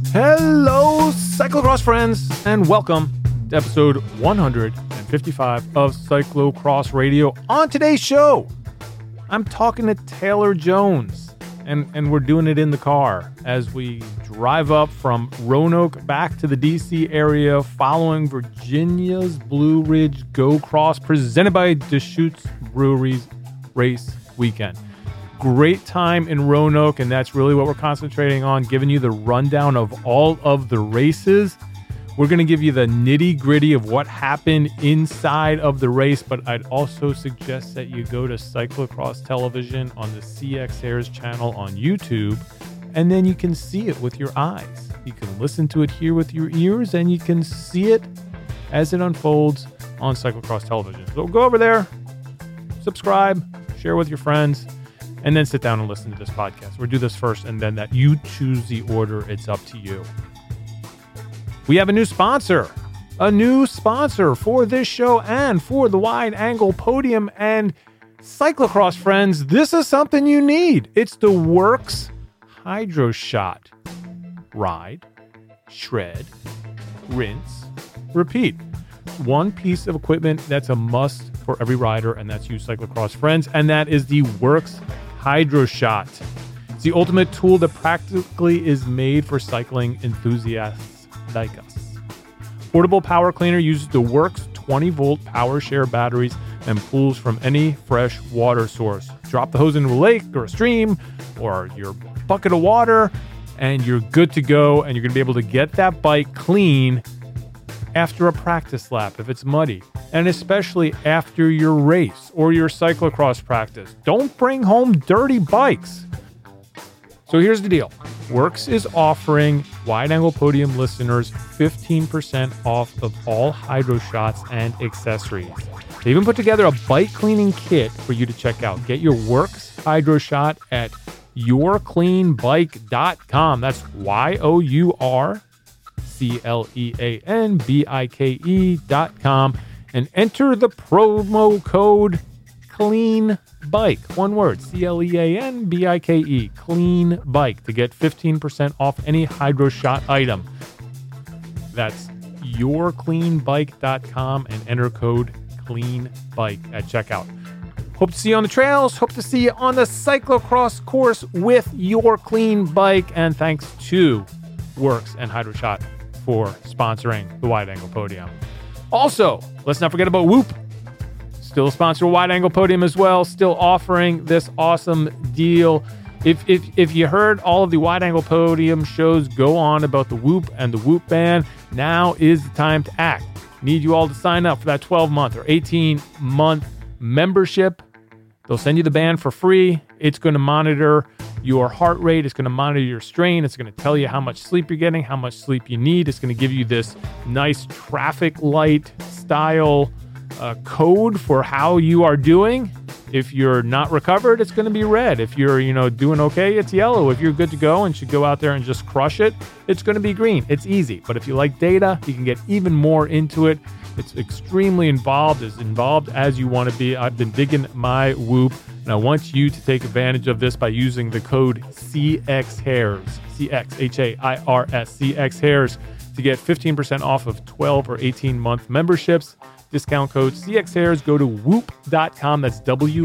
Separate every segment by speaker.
Speaker 1: Hello, cyclocross friends, and welcome to episode 155 of Cyclocross Radio. On today's show, I'm talking to Taylor Jones, and we're doing it in the car as we drive up from Roanoke back to the DC area following Virginia's Blue Ridge Go Cross presented by Deschutes Brewery's race weekend. Great time in Roanoke, and that's really what we're concentrating on, giving you the rundown of all of the races. We're going to give you the nitty-gritty of what happened inside of the race, but I'd also suggest that you go to Cyclocross Television on the CX Airs channel on YouTube, and then you can see it with your eyes. You can listen to it here with your ears, and you can see it as it unfolds on Cyclocross Television. So go over there, subscribe, share with your friends, and then sit down and listen to this podcast. We'll do this first, and then that you choose the order. It's up to you. We have a new sponsor for this show and for the Wide Angle Podium. And cyclocross friends, this is something you need. It's the Works Hydro Shot. Ride, shred, rinse, repeat. One piece of equipment that's a must for every rider, and that's you cyclocross friends, and that is the Works Hydro Shot. It's the ultimate tool that practically is made for cycling enthusiasts like us. Portable power cleaner uses the Works 20-volt power share batteries and pulls from any fresh water source. Drop the hose into a lake or a stream or your bucket of water, and you're good to go, and you're going to be able to get that bike clean after a practice lap if it's muddy, and especially after your race or your cyclocross practice. Don't bring home dirty bikes. So here's the deal. Works is offering Wide Angle Podium listeners 15% off of all Hydro Shots and accessories. They even put together a bike cleaning kit for you to check out. Get your Works Hydro Shot at yourcleanbike.com. That's yourcleanbike.com, and enter the promo code CLEANBIKE. One word, CLEANBIKE, Clean Bike, to get 15% off any Hydro Shot item. That's yourcleanbike.com and enter code CLEANBIKE at checkout. Hope to see you on the trails. Hope to see you on the cyclocross course with your clean bike. And thanks to Works and Hydro Shot for sponsoring the Wide Angle Podium. Also, let's not forget about Whoop. Still a sponsor of Wide Angle Podium as well. Still offering this awesome deal. If you heard all of the Wide Angle Podium shows go on about the Whoop and the Whoop band, now is the time to act. Need you all to sign up for that 12-month or 18-month membership. They'll send you the band for free. It's going to monitor your heart rate. It's going to monitor your strain. It's going to tell you how much sleep you're getting, how much sleep you need. It's going to give you this nice traffic light style code for how you are doing. If you're not recovered, it's going to be red. If you're, doing okay, it's yellow. If you're good to go and should go out there and just crush it, it's going to be green. It's easy. But if you like data, you can get even more into it. It's extremely involved, as involved as you want to be. I've been digging my Whoop, and I want you to take advantage of this by using the code CXHairs, CXHAIRS, CXHairs, to get 15% off of 12 or 18-month memberships. Discount code CXHairs. Go to whoop.com. That's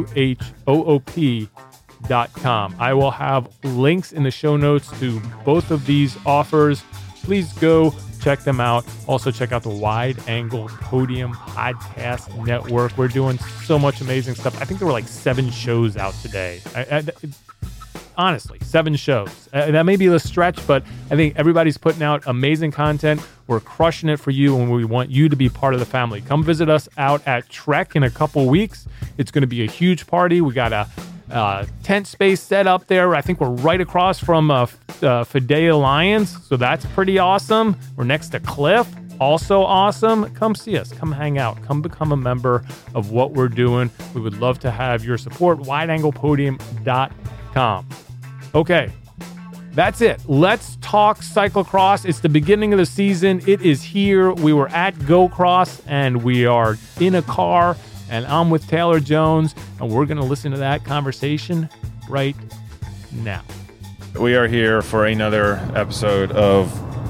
Speaker 1: WHOOP.com. I will have links in the show notes to both of these offers. Please go check them out. Also, check out the Wide Angle Podium Podcast Network. We're doing so much amazing stuff. I think there were like 7 shows out today. Honestly, 7 shows. That may be a stretch, but I think everybody's putting out amazing content. We're crushing it for you, and we want you to be part of the family. Come visit us out at Trek in a couple weeks. It's going to be a huge party. We got a tent space set up there. I think we're right across from Fidea Lions, so that's pretty awesome. We're next to Cliff. Also awesome. Come see us. Come hang out. Come become a member of what we're doing. We would love to have your support. WideAnglePodium.com. Okay, that's it. Let's talk cyclocross. It's the beginning of the season. It is here. We were at Go Cross, and we are in a car, and I'm with Taylor Jones, and we're going to listen to that conversation right now.
Speaker 2: We are here for another episode of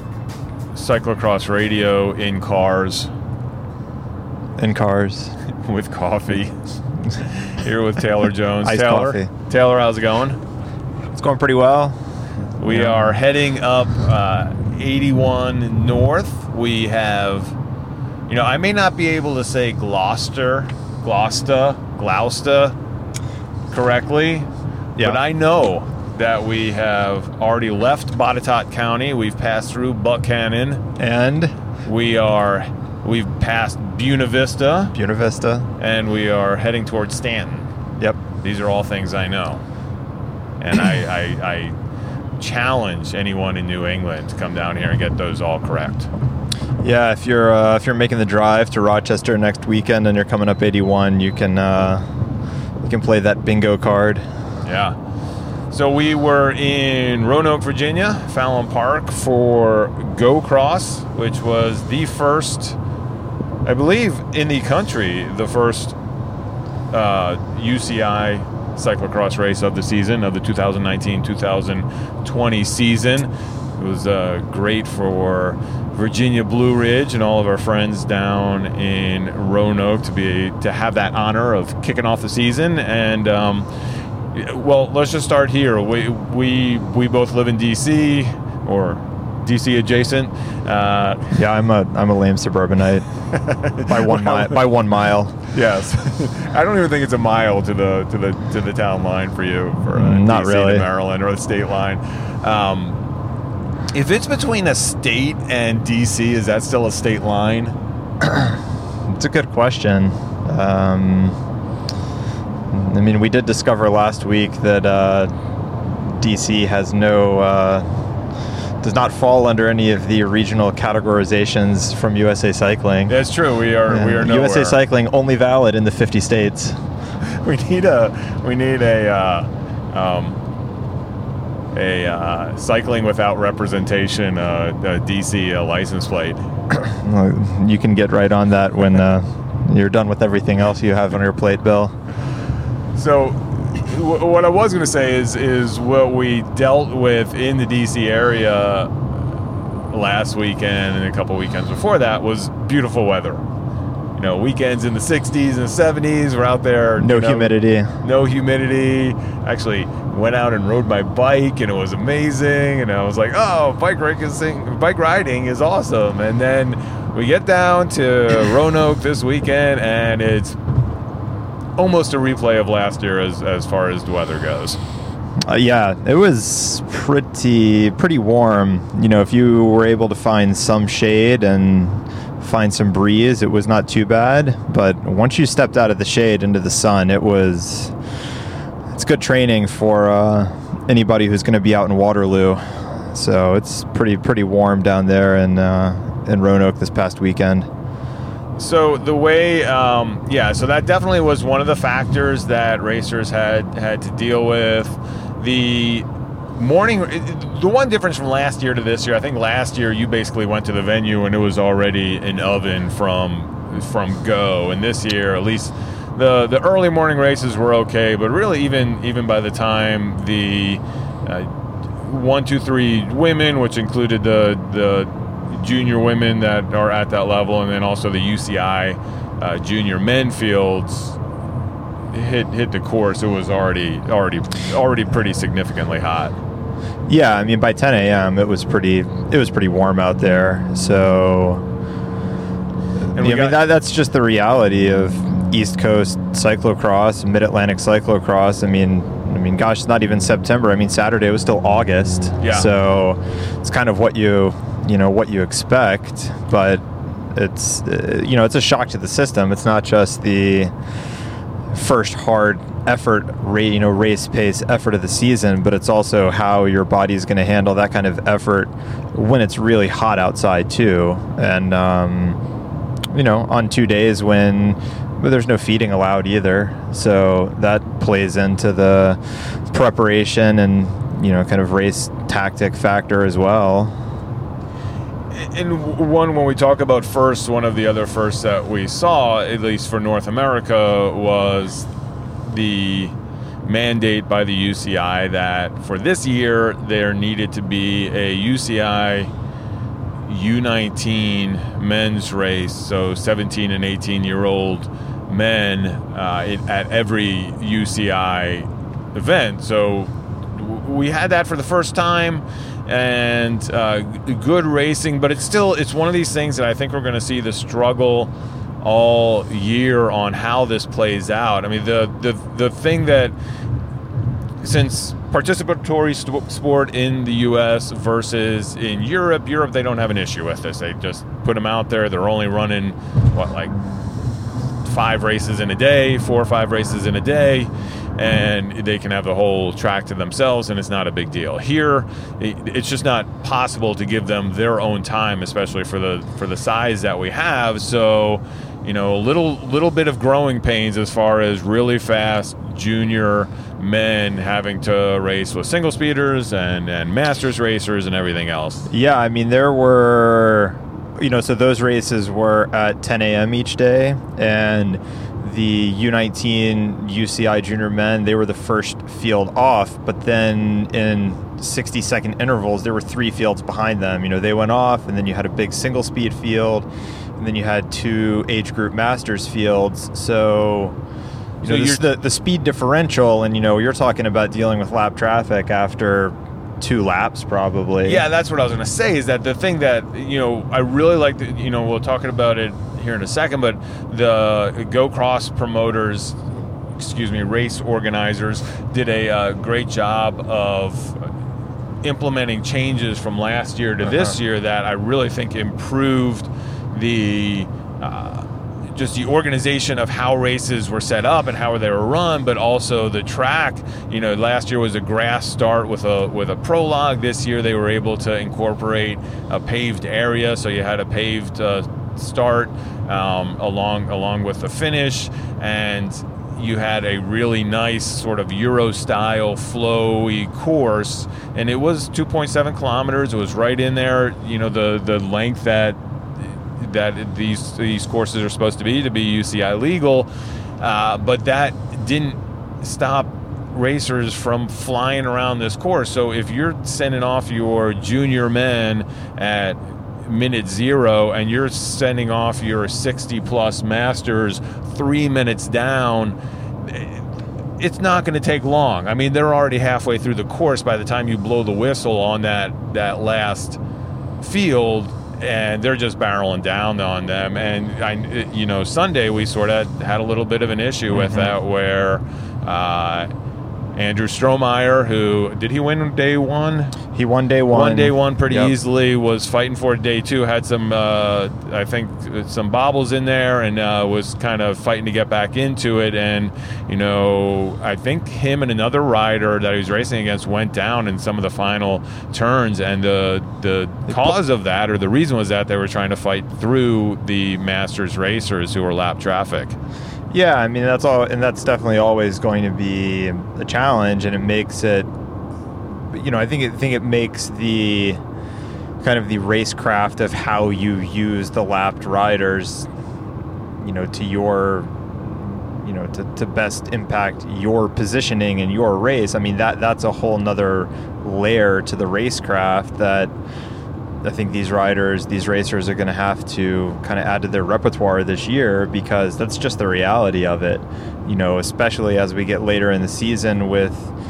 Speaker 2: Cyclocross Radio in cars.
Speaker 3: In cars.
Speaker 2: With coffee. Here with Taylor Jones.
Speaker 3: Iced coffee.
Speaker 2: Taylor, how's it going?
Speaker 3: It's going pretty well.
Speaker 2: We are heading up 81 North. We have, I may not be able to say Gloucester correctly, but I know that we have already left Botetourt County. We've passed through Buckhannon.
Speaker 3: And?
Speaker 2: We've passed Buena Vista. And we are heading towards Stanton.
Speaker 3: Yep.
Speaker 2: These are all things I know. And I challenge anyone in New England to come down here and get those all correct.
Speaker 3: Yeah, if you're making the drive to Rochester next weekend and you're coming up 81, you can play that bingo card.
Speaker 2: Yeah. So we were in Roanoke, Virginia, Fallon Park for Go Cross, which was the first, I believe, in the country, the first UCI cyclocross race of the season, of the 2019-2020 season. It was great for Virginia Blue Ridge and all of our friends down in Roanoke to have that honor of kicking off the season. And well, let's just start here. We both live in DC, or DC adjacent.
Speaker 3: Yeah, I'm a lame suburbanite by 1 mile. By 1 mile.
Speaker 2: Yes, I don't even think it's a mile to the town line for you, for
Speaker 3: not
Speaker 2: DC
Speaker 3: really
Speaker 2: to Maryland, or the state line. If it's between a state and DC, is that still a state line?
Speaker 3: It's a good question. I mean, we did discover last week that DC has does not fall under any of the regional categorizations from USA Cycling.
Speaker 2: That's true. We are nowhere.
Speaker 3: USA Cycling only valid in the 50 states.
Speaker 2: We need a cycling without representation DC license plate.
Speaker 3: You can get right on that when you're done with everything else you have on your plate, Bill.
Speaker 2: So what I was going to say is what we dealt with in the DC area last weekend and a couple weekends before that was beautiful weather. Weekends in the 60s and 70s. We're out there.
Speaker 3: No humidity.
Speaker 2: Actually went out and rode my bike, and it was amazing. And I was like, oh, bike riding is awesome. And then we get down to Roanoke this weekend, and it's almost a replay of last year as far as the weather goes.
Speaker 3: Yeah, it was pretty warm. If you were able to find some shade and find some breeze, it was not too bad. But once you stepped out of the shade into the sun, it's good training for anybody who's going to be out in Waterloo. So it's pretty warm down there in Roanoke this past weekend.
Speaker 2: So the way, so that definitely was one of the factors that racers had to deal with. The one difference from last year to this year, I think last year you basically went to the venue and it was already an oven from go, and this year, at least the early morning races were okay, but really even by the time the 1, 2, 3 women, which included the junior women that are at that level, and then also the UCI junior men fields hit the course, it was already pretty significantly hot.
Speaker 3: Yeah, I mean, by 10 a.m. it was pretty warm out there. So, that's just the reality of East Coast cyclocross, Mid-Atlantic cyclocross. I mean, gosh, it's not even September. I mean, Saturday was still August.
Speaker 2: Yeah.
Speaker 3: So it's kind of what you expect, but it's it's a shock to the system. It's not just the first hard effort, race pace effort of the season, but it's also how your body's going to handle that kind of effort when it's really hot outside too. And on 2 days when there's no feeding allowed either, so that plays into the preparation and kind of race tactic factor as well.
Speaker 2: And when we talk about first, one of the other firsts that we saw, at least for North America, was the mandate by the UCI that for this year there needed to be a UCI U19 men's race, so 17 and 18-year-old men at every UCI event. So we had that for the first time, and good racing, but it's one of these things that I think we're going to see the struggle all year on how this plays out. I mean, the thing that, since participatory sport in the U.S. versus in Europe, they don't have an issue with this. They just put them out there. They're only running, 5 races in a day, 4 or 5 races in a day, and they can have the whole track to themselves, and it's not a big deal. Here, it's just not possible to give them their own time, especially for the size that we have. So, a little bit of growing pains as far as really fast junior men having to race with single speeders and masters racers and everything else.
Speaker 3: Yeah, I mean, there were, so those races were at 10 a.m. each day, and the U19 UCI junior men, they were the first field off, but then in 60-second intervals, there were 3 fields behind them. They went off, and then you had a big single speed field, and then you had 2 age group masters fields. So the speed differential, and you're talking about dealing with lap traffic after 2 laps probably.
Speaker 2: Yeah, that's what I was going to say, is that the thing that I really like, we'll talk about it here in a second, but the Go Cross promoters, race organizers did a great job of implementing changes from last year to this year that I really think improved the just the organization of how races were set up and how they were run, but also the track. Last year was a grass start with a prologue. This year they were able to incorporate a paved area, so you had a paved start along with the finish, and you had a really nice sort of Euro-style flowy course, and it was 2.7 kilometers. It was right in there, the length that these courses are supposed to be UCI legal, but that didn't stop racers from flying around this course. So if you're sending off your junior men at minute 0 and you're sending off your 60-plus masters 3 minutes down, it's not going to take long. I mean, they're already halfway through the course by the time you blow the whistle on that last field, and they're just barreling down on them. And Sunday we sort of had a little bit of an issue with that, where Andrew Strohmeyer, who did he win day 1?
Speaker 3: He won day 1.
Speaker 2: Won day 1 pretty easily. Was fighting for day 2. Had some, I think, some bobbles in there, and was kind of fighting to get back into it. And I think him and another rider that he was racing against went down in some of the final turns. And the cause of that, or the reason, was that they were trying to fight through the Masters racers who were lap traffic.
Speaker 3: Yeah, I mean, that's all, and that's definitely always going to be a challenge, and it makes it, I think it makes the kind of the racecraft of how you use the lapped riders, to your, to best impact your positioning in your race. I mean, that's a whole nother layer to the racecraft that I think these racers are going to have to kind of add to their repertoire this year, because that's just the reality of it, especially as we get later in the season with,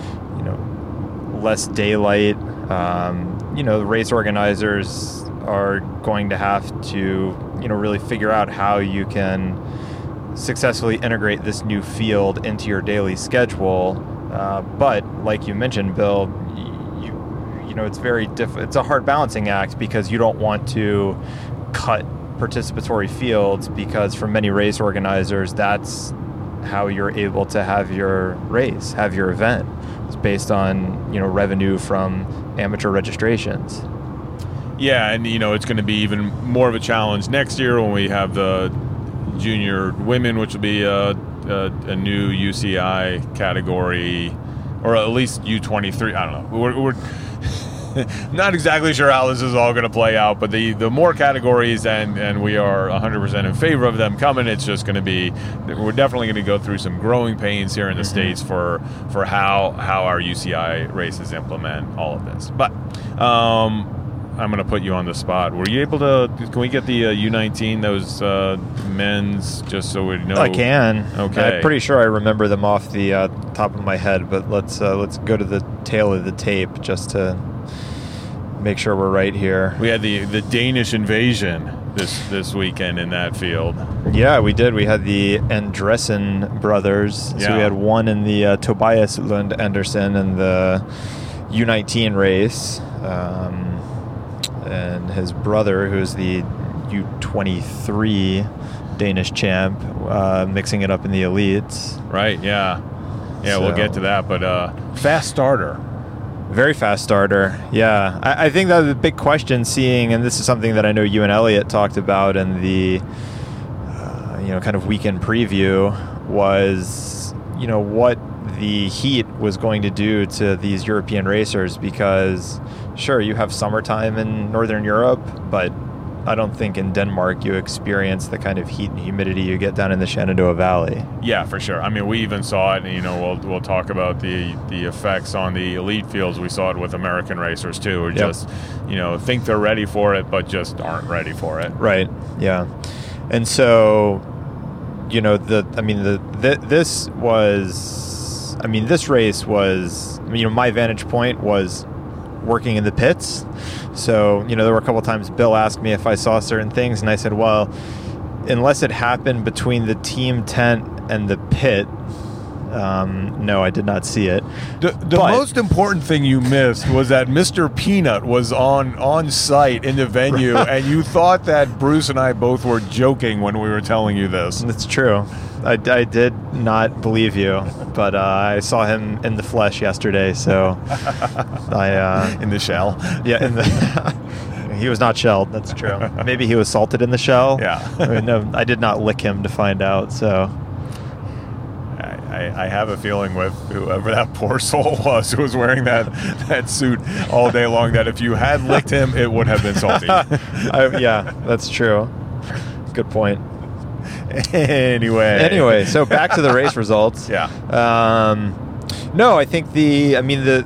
Speaker 3: less daylight. The race organizers are going to have to, really figure out how you can successfully integrate this new field into your daily schedule. But like you mentioned, Bill, it's very it's a hard balancing act, because you don't want to cut participatory fields, because for many race organizers, that's how you're able to have your race, have your event. It's based on, revenue from amateur registrations.
Speaker 2: Yeah, and it's going to be even more of a challenge next year when we have the junior women, which will be a new UCI category, or at least U23. I don't know. We're not exactly sure how this is all going to play out, but the more categories, and we are 100% in favor of them coming, it's just going to be, we're definitely going to go through some growing pains here in the States for how our UCI races implement all of this. But I'm going to put you on the spot. Were you able to? Can we get the U19 those men's just so we know?
Speaker 3: I can.
Speaker 2: Okay.
Speaker 3: I'm pretty sure I remember them off the top of my head, but let's go to the tail of the tape just to make sure we're right here.
Speaker 2: We had the Danish invasion this weekend in that field.
Speaker 3: Yeah, we did. We had the Andresen brothers.
Speaker 2: Yeah.
Speaker 3: So we had one in the Tobias Lund Andersen in the U19 race, and his brother, who's the U23 Danish champ, mixing it up in the elites.
Speaker 2: Right, yeah. Yeah, we'll get to that, but fast starter.
Speaker 3: Very fast starter, yeah. I think that the big question seeing, and this is something that I know you and Elliot talked about in the kind of weekend preview, was what the heat was going to do to these European racers, because sure, you have summertime in Northern Europe, but I don't think in Denmark you experience the kind of heat and humidity you get down in the Shenandoah Valley.
Speaker 2: Yeah, for sure. I mean, we even saw it, and we'll talk about the effects on the elite fields. We saw it with American racers too, who just think they're ready for it, but just aren't ready for it.
Speaker 3: Right. Yeah. And so, this race was, my vantage point was working in the pits. So, there were a couple of times Bill asked me if I saw certain things, and I said, well, unless it happened between the team tent and the pit, no, I did not see it.
Speaker 2: The most important thing you missed was that Mr. Peanut was on site in the venue, and you thought that Bruce and I both were joking when we were telling you this.
Speaker 3: That's true. I did not believe you, but I saw him in the flesh yesterday, so
Speaker 2: in the shell.
Speaker 3: Yeah, he was not shelled. That's true. Maybe he was salted in the shell.
Speaker 2: Yeah.
Speaker 3: No, I did not lick him to find out. So
Speaker 2: I have a feeling with whoever that poor soul was who was wearing that suit all day long, that if you had licked him, it would have been salty.
Speaker 3: Yeah, that's true. Good point.
Speaker 2: Anyway,
Speaker 3: so back to the race results.
Speaker 2: Yeah.
Speaker 3: No, I think it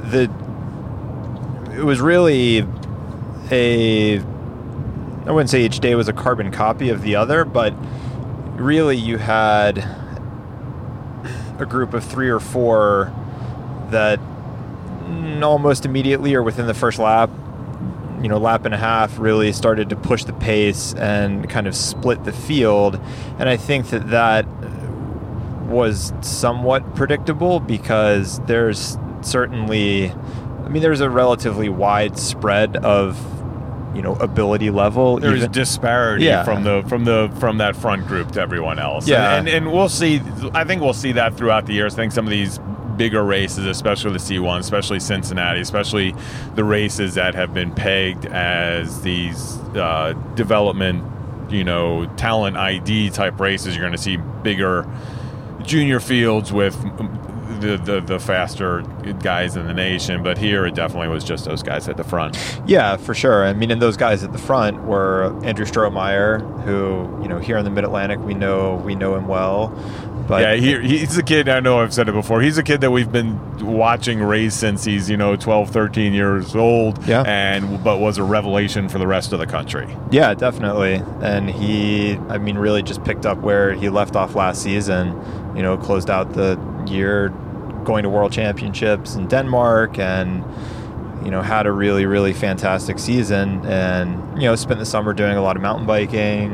Speaker 3: was really I wouldn't say each day was a carbon copy of the other, but really you had a group of 3 or 4 that almost immediately or within the first lap, lap and a half, really started to push the pace and kind of split the field. And I think that was somewhat predictable, because there's certainly, there's a relatively wide spread of ability level.
Speaker 2: There's disparity from that front group to everyone else.
Speaker 3: Yeah.
Speaker 2: And we'll see. I think we'll see that throughout the years. I think some of these bigger races, especially the C1, especially Cincinnati, especially the races that have been pegged as these development, talent ID type races, you're going to see bigger junior fields with the faster guys in the nation. But here it definitely was just those guys at the front.
Speaker 3: Yeah, for sure. And those guys at the front were Andrew Strohmeyer, who, here in the Mid-Atlantic, we know him well. But
Speaker 2: yeah, he's a kid, I know I've said it before, he's a kid that we've been watching race since he's, 12, 13 years old, but was a revelation for the rest of the country.
Speaker 3: Yeah, definitely. And he, really just picked up where he left off last season, closed out the year going to World Championships in Denmark, and, had a really, really fantastic season, and, spent the summer doing a lot of mountain bike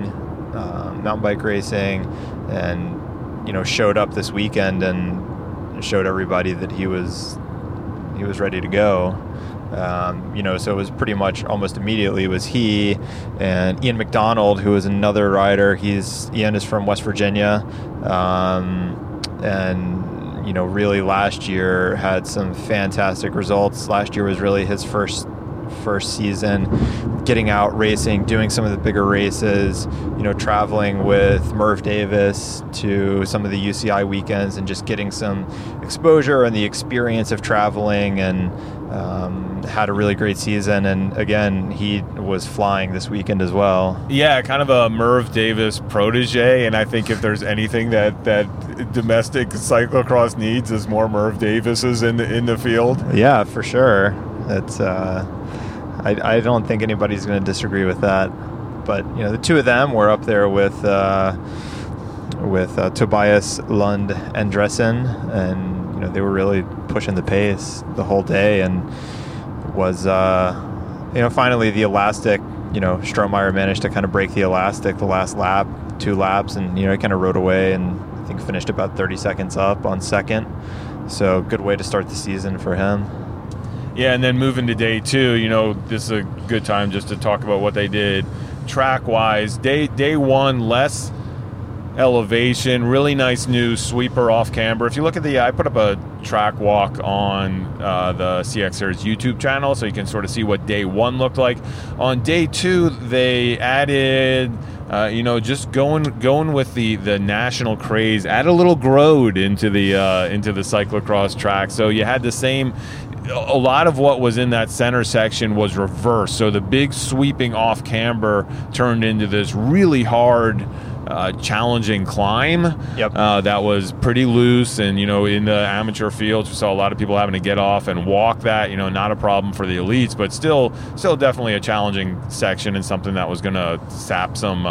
Speaker 3: racing, and, showed up this weekend and showed everybody that he was ready to go. So it was pretty much almost immediately was he and Ian McDonald, who is another rider. Ian is from West Virginia, and really last year had some fantastic results. Last year was really his first season getting out racing, doing some of the bigger races, traveling with Merv Davis to some of the UCI weekends and just getting some exposure and the experience of traveling, and had a really great season. And again, he was flying this weekend as well.
Speaker 2: Yeah, kind of a Merv Davis protege, and I think if there's anything that domestic cyclocross needs is more Merv Davises in the field.
Speaker 3: Yeah, for sure. That's I don't think anybody's going to disagree with that. But the two of them were up there with Tobias Lund Andresen, and they were really pushing the pace the whole day, and was finally the elastic. Strohmeyer managed to kind of break the elastic the last lap, 2 laps, and he kind of rode away and I think finished about 30 seconds up on second. So good way to start the season for him.
Speaker 2: Yeah, and then moving to day 2, this is a good time just to talk about what they did track-wise. Day 1, less elevation, really nice new sweeper off camber. If you look at I put up a track walk on the CX Series YouTube channel, so you can sort of see what day 1 looked like. On day 2, they added, just going with the national craze, add a little grode into the cyclocross track. So you had the same. A lot of what was in that center section was reversed. So the big sweeping off camber turned into this really hard, challenging climb.
Speaker 3: Yep.
Speaker 2: That was pretty loose, and in the amateur fields we saw a lot of people having to get off and walk that. Not a problem for the elites, but still definitely a challenging section and something that was going to sap some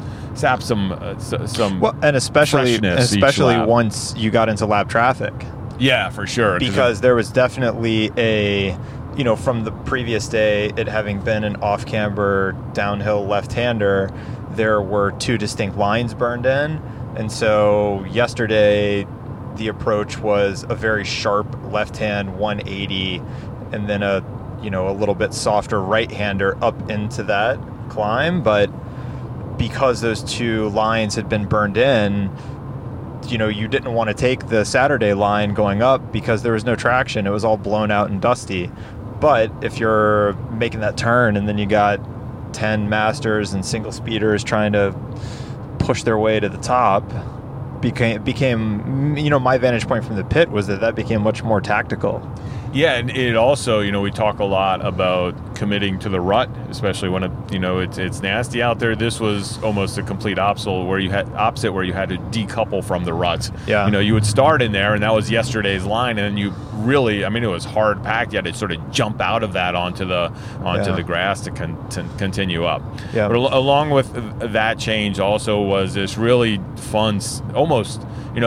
Speaker 3: well, and especially once you got into lap traffic.
Speaker 2: Yeah, for sure.
Speaker 3: Because there was definitely from the previous day, it having been an off-camber downhill left-hander, there were 2 distinct lines burned in. And so yesterday, the approach was a very sharp left-hand 180 and then a little bit softer right-hander up into that climb. But because those 2 lines had been burned in, you didn't want to take the Saturday line going up because there was no traction. It was all blown out and dusty. But if you're making that turn and then you got 10 masters and single speeders trying to push their way to the top, became my vantage point from the pit was that became much more tactical.
Speaker 2: Yeah, and it also, we talk a lot about committing to the rut, especially when it's nasty out there. This was almost a complete opposite where you had to decouple from the rut.
Speaker 3: Yeah.
Speaker 2: You would start in there, and that was yesterday's line, and then you really, it was hard packed. You had to sort of jump out of that onto the grass to continue up.
Speaker 3: Yeah.
Speaker 2: But along with that change also was this really fun, almost,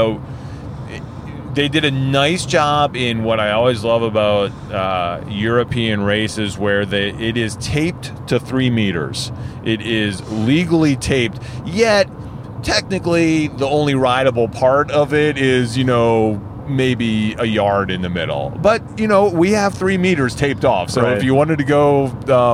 Speaker 2: they did a nice job in what I always love about European races, where it is taped to 3 meters. It is legally taped, yet technically the only rideable part of it is, maybe a yard in the middle. But, we have 3 meters taped off. So
Speaker 3: right.
Speaker 2: If you wanted to go,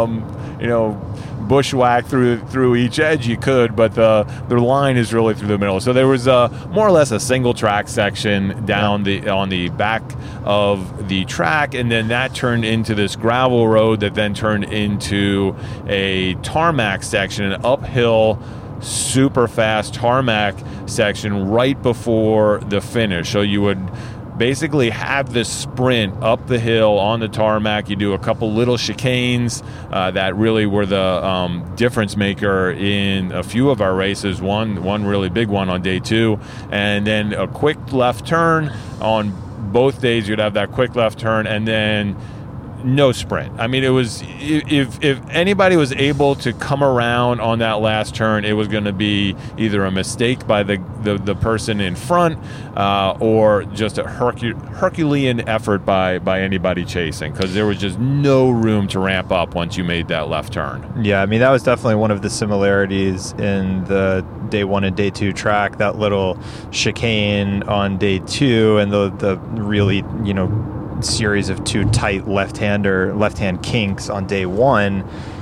Speaker 2: bushwhack through each edge, you could, but the line is really through the middle. So there was more or less a single track section down on the back of the track, and then that turned into this gravel road that then turned into a tarmac section, an uphill super fast tarmac section right before the finish. So you would basically have this sprint up the hill on the tarmac. You do a couple little chicanes that really were the difference maker in a few of our races. One really big one on day 2, and then a quick left turn on both days. You'd have that quick left turn, and then no sprint. It was, if anybody was able to come around on that last turn, it was going to be either a mistake by the person in front or just a Herculean effort by anybody chasing, because there was just no room to ramp up once you made that left turn.
Speaker 3: Yeah, that was definitely one of the similarities in the day 1 and day 2 track, that little chicane on day 2 and the really, series of 2 tight left-hand kinks on day 1.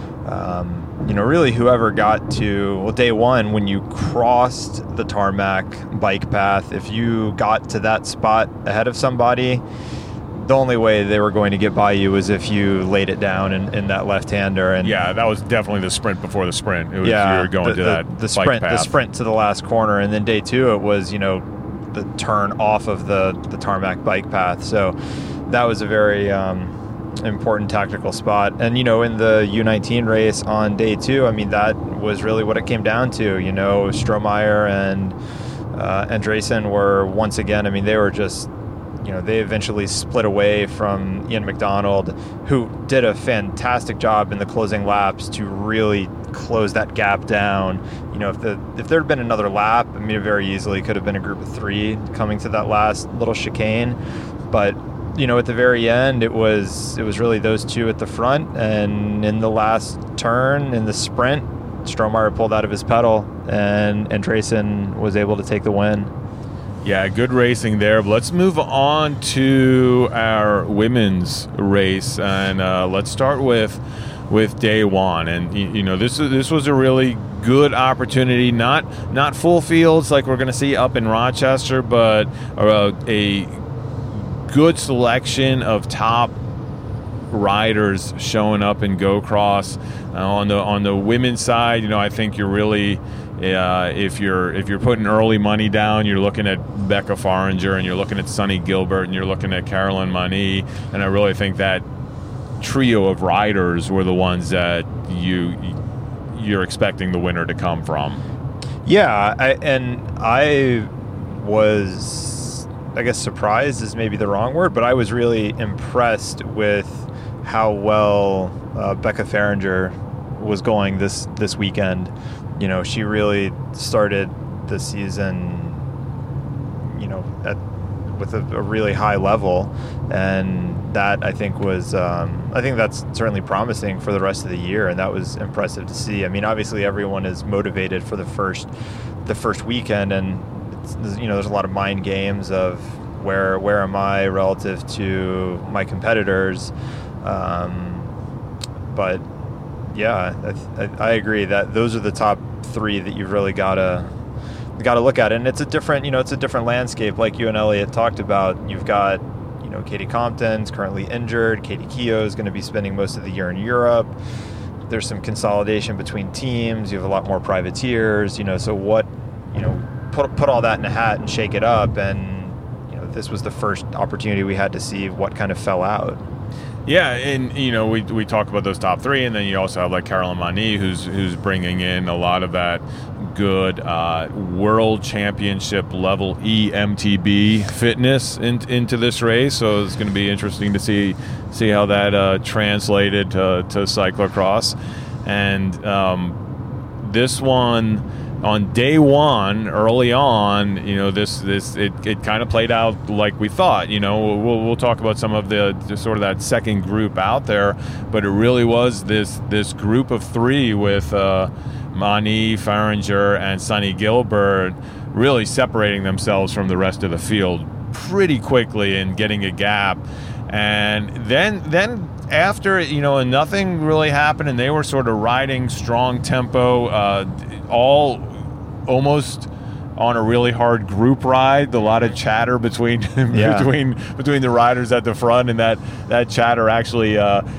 Speaker 3: Really whoever got to day 1, when you crossed the tarmac bike path, if you got to that spot ahead of somebody, the only way they were going to get by you was if you laid it down in that left-hander. And
Speaker 2: yeah, that was definitely the sprint before the sprint. It was, you were going to that
Speaker 3: the sprint,
Speaker 2: bike path.
Speaker 3: The sprint to the last corner. And then day 2, it was the turn off of the tarmac bike path. So that was a very important tactical spot. And, in the U19 race on day 2, that was really what it came down to. Strohmeyer and Andresen were once again, they were just they eventually split away from Ian McDonald, who did a fantastic job in the closing laps to really close that gap down. If there had been another lap, it very easily could have been a group of 3 coming to that last little chicane. But at the very end, it was really those 2 at the front, and in the last turn in the sprint, Strohmeyer pulled out of his pedal, and Andresen was able to take the win.
Speaker 2: Yeah, good racing there. But let's move on to our women's race, and let's start with day 1. And this was a really good opportunity. Not full fields like we're going to see up in Rochester, but a good selection of top riders showing up in Go Cross. On the women's side, I think you're really if you're putting early money down, you're looking at Becca Fahringer, and you're looking at Sunny Gilbert, and you're looking at Caroline Mani, and I really think that trio of riders were the ones that you're expecting the winner to come from.
Speaker 3: Yeah, I was, I guess surprised is maybe the wrong word, but I was really impressed with how well Becca Fahringer was going this weekend. She really started the season, with a really high level, and that I think was I think that's certainly promising for the rest of the year, and that was impressive to see. I mean, obviously everyone is motivated for the first weekend, and there's a lot of mind games of where am I relative to my competitors, but yeah, I agree that those are the top 3 that you've really got to look at, and it's a different landscape. Like you and Elliot talked about, you've got Katie Compton's currently injured. Katie Keogh is going to be spending most of the year in Europe. There's some consolidation between teams. You have a lot more privateers. So what put all that in a hat and shake it up, and this was the first opportunity we had to see what kind of fell out.
Speaker 2: Yeah, and we talk about those top 3, and then you also have like Caroline Mani, who's bringing in a lot of that good World Championship level EMTB fitness into this race. So it's going to be interesting to see how that translated to cyclocross. And this one, on day 1, early on, it kind of played out like we thought. We'll talk about some of the sort of that second group out there, but it really was this group of 3 with Mani, Fahringer, and Sunny Gilbert really separating themselves from the rest of the field pretty quickly and getting a gap. And then after, and nothing really happened, and they were sort of riding strong tempo, all almost on a really hard group ride. A lot of chatter between between the riders at the front, and that chatter actually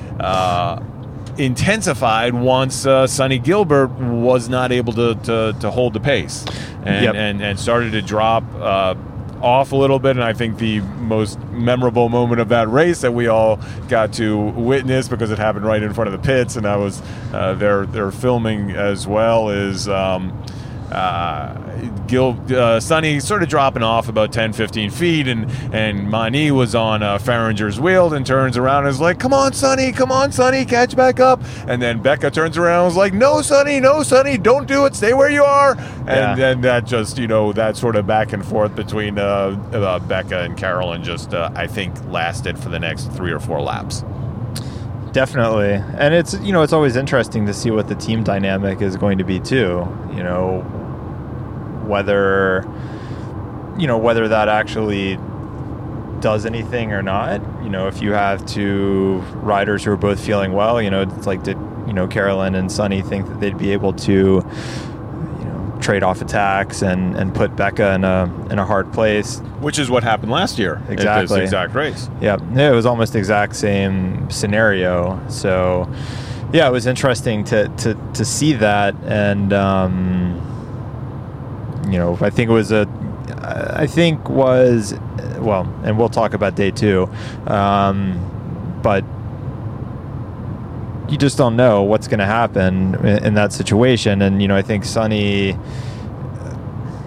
Speaker 2: intensified once Sunny Gilbert was not able to hold the pace, and started to drop off a little bit. And I think the most memorable moment of that race that we all got to witness, because it happened right in front of the pits, and I was they're filming as well, is Sunny sort of dropping off about 10-15 feet, and Mani was on Fahringer's wheel and turns around and is like, come on Sunny, catch back up. And then Becca turns around and was like, no Sunny, don't do it, stay where you are. And then that just, that sort of back and forth between Becca and Caroline just I think lasted for the next 3 or 4 laps.
Speaker 3: Definitely. And it's it's always interesting to see what the team dynamic is going to be too. Whether that actually does anything or not. If you have 2 riders who are both feeling well, it's like, did Caroline and Sunny think that they'd be able to trade off attacks and put Becca in a hard place,
Speaker 2: which is what happened last year.
Speaker 3: Exactly.
Speaker 2: At this exact race.
Speaker 3: Yeah, it was almost the exact same scenario. So yeah, it was interesting to see that, and I think it was and we'll talk about day 2, but you just don't know what's going to happen in that situation. And I think Sunny,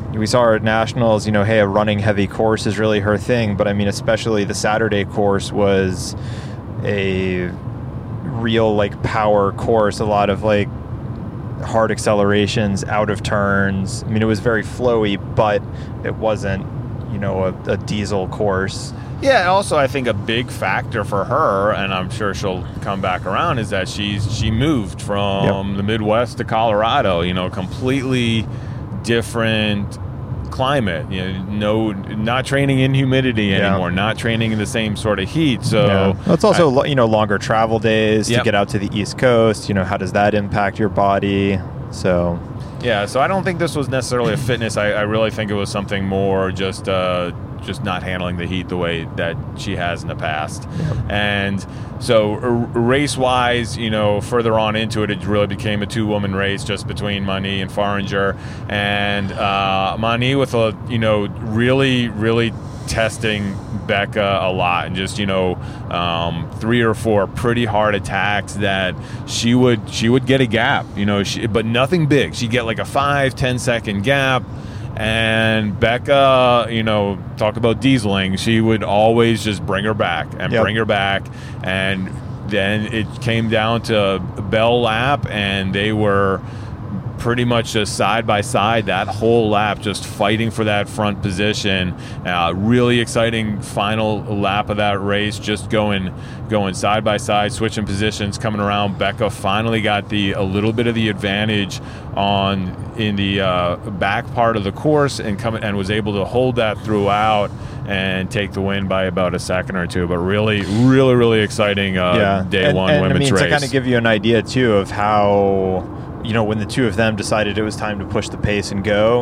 Speaker 3: we saw her at Nationals, hey, a running heavy course is really her thing. But I mean, especially the Saturday course was a real like power course, a lot of like hard accelerations, out of turns. I mean, it was very flowy, but it wasn't, a diesel course.
Speaker 2: Yeah, also I think a big factor for her, and I'm sure she'll come back around, is that she moved from the Midwest to Colorado. Completely different climate. Not training in humidity anymore, not training in the same sort of heat. So
Speaker 3: it's also longer travel days to get out to the East Coast. How does that impact your body? So
Speaker 2: so I don't think this was necessarily a fitness. I really think it was something more just not handling the heat the way that she has in the past. And so race-wise, further on into it, it really became a two-woman race just between Mani and Fahringer. And Mani with a, really, really testing Becca a lot, and just 3 or 4 pretty hard attacks that she would get a gap, but nothing big. She'd get like a 5-10 second gap. And Becca, talk about dieseling, she would always just bring her back and bring her back. And then it came down to bell lap, and they were pretty much just side by side that whole lap, just fighting for that front position. Really exciting final lap of that race, just going side by side, switching positions, coming around. Becca finally got a little bit of the advantage in the back part of the course, and was able to hold that throughout and take the win by about a second or two. But really, really, really exciting day one women's race.
Speaker 3: To kind of give you an idea too of how, when the two of them decided it was time to push the pace and go,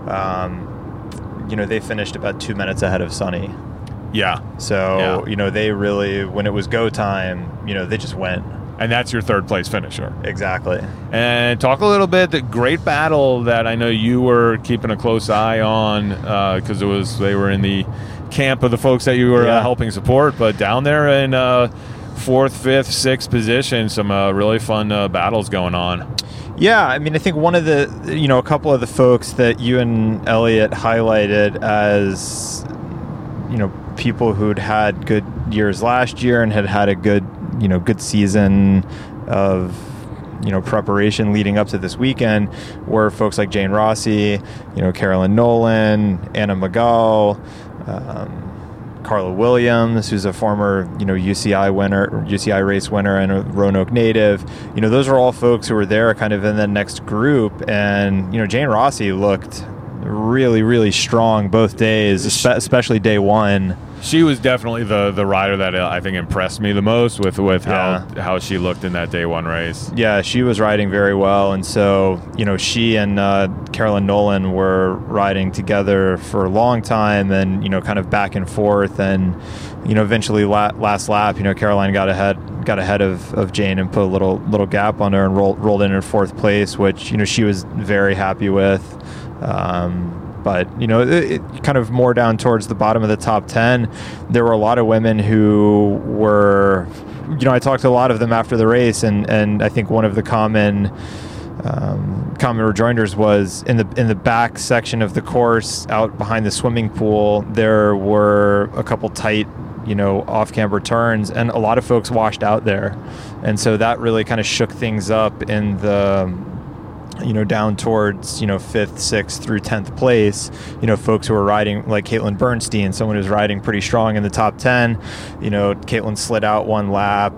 Speaker 3: they finished about 2 minutes ahead of Sunny.
Speaker 2: Yeah.
Speaker 3: So, they really, when it was go time, they just went.
Speaker 2: And that's your third place finisher.
Speaker 3: Exactly.
Speaker 2: And talk a little bit, the great battle that I know you were keeping a close eye on, because they were in the camp of the folks that you were helping support, but down there in 4th, 5th, 6th position, some really fun battles going on.
Speaker 3: Yeah, I mean, I think one of the, a couple of the folks that you and Elliot highlighted as, people who'd had good years last year and had a good season of, preparation leading up to this weekend were folks like Jane Rossi, Carolyn Nolan, Anna Magal, Carla Williams, who's a former, UCI race winner and a Roanoke native. Those are all folks who were there kind of in the next group. And, Jane Rossi looked really, really strong both days, especially day one.
Speaker 2: She was definitely the rider that I think impressed me the most with how she looked in that day one race.
Speaker 3: Yeah, she was riding very well. And so, she and Carolyn Nolan were riding together for a long time and, kind of back and forth. And, eventually last lap, Caroline got ahead of Jane and put a little gap on her and rolled in 4th place, which, she was very happy with. But, it kind of more down towards the bottom of the top 10, there were a lot of women who were, I talked to a lot of them after the race, and I think one of the common rejoinders was in the back section of the course, out behind the swimming pool, there were a couple tight, off-camber turns, and a lot of folks washed out there. And so that really kind of shook things up in the down towards, 5th, 6th through 10th place, folks who were riding like Caitlin Bernstein, someone who's riding pretty strong in the top 10. Caitlin slid out one lap,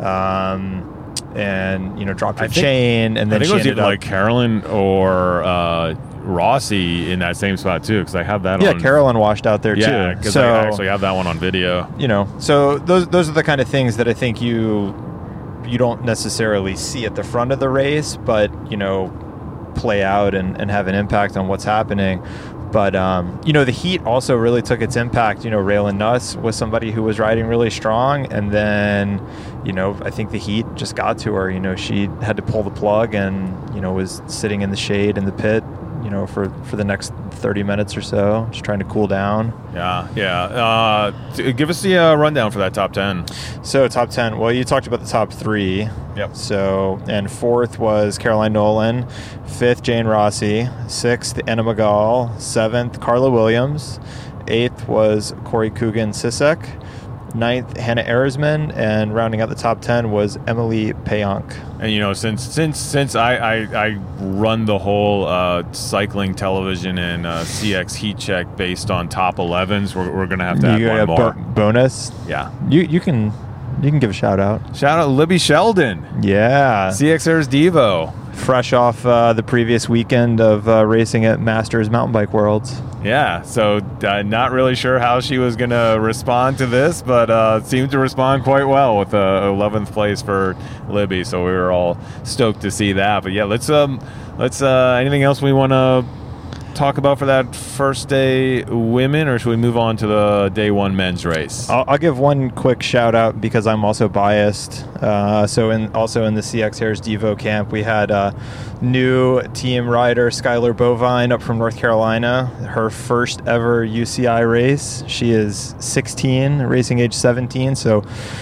Speaker 3: and dropped her chain. And then
Speaker 2: I think it was either like Carolyn or Rossi in that same spot too, because I have that on.
Speaker 3: Yeah, Carolyn washed out there too.
Speaker 2: Yeah, because I actually have that one on video.
Speaker 3: So those are the kind of things that I think you don't necessarily see at the front of the race, but, play out and have an impact on what's happening. But, the heat also really took its impact. Raylan Nuss was somebody who was riding really strong. And then, I think the heat just got to her. She had to pull the plug and, was sitting in the shade in the pit, for the next 30 minutes or so, just trying to cool down.
Speaker 2: Yeah. Give us the rundown for that top 10.
Speaker 3: So top 10. Well, you talked about the top 3.
Speaker 2: Yep.
Speaker 3: So, and 4th was Caroline Nolan, 5th Jane Rossi, 6th Anna Magal, 7th Carla Williams, 8th was Corey Coogan-Sisek, 9th Hannah Erisman, and rounding out the top 10 was Emily Payonk.
Speaker 2: And since I run the whole cycling television and CX Heat Check based on top 11s, we're gonna have to add one more
Speaker 3: bonus.
Speaker 2: Yeah,
Speaker 3: you can give a shout out.
Speaker 2: Shout out Libby Sheldon.
Speaker 3: Yeah,
Speaker 2: CXR's Devo.
Speaker 3: Fresh off the previous weekend of racing at Masters Mountain Bike Worlds.
Speaker 2: Yeah, so not really sure how she was going to respond to this, but seemed to respond quite well with 11th place for Libby. So we were all stoked to see that. But yeah, let's anything else we want to talk about for that first day women, or should we move on to the day 1 men's race?
Speaker 3: I'll give one quick shout out because I'm also biased. So in the CX Harris Devo camp, we had new team rider Skylar Bovine up from North Carolina, her first ever UCI race. She is 16, racing age 17. So,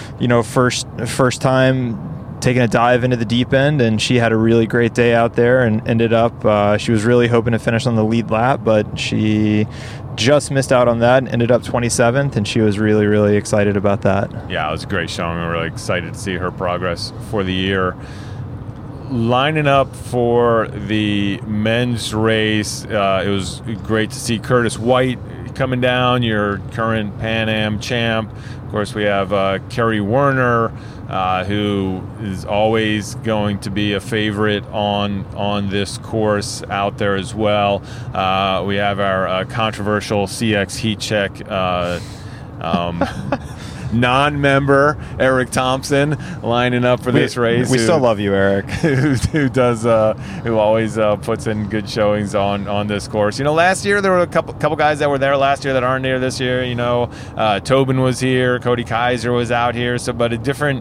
Speaker 3: first time taking a dive into the deep end, and she had a really great day out there and ended up, she was really hoping to finish on the lead lap, but she just missed out on that and ended up 27th, and she was really, really excited about that.
Speaker 2: Yeah, it was a great showing. We're really excited to see her progress for the year. Lining up for the men's race, it was great to see Curtis White coming down, your current Pan Am champ. Of course, we have Kerry Werner, who is always going to be a favorite on this course out there as well. We have our controversial CX Heat Check non-member Eric Thompson lining up for this race.
Speaker 3: We still love you, Eric.
Speaker 2: who always puts in good showings on this course. Last year there were a couple guys that were there last year that aren't there this year. Tobin was here, Cody Kaiser was out here. So, but a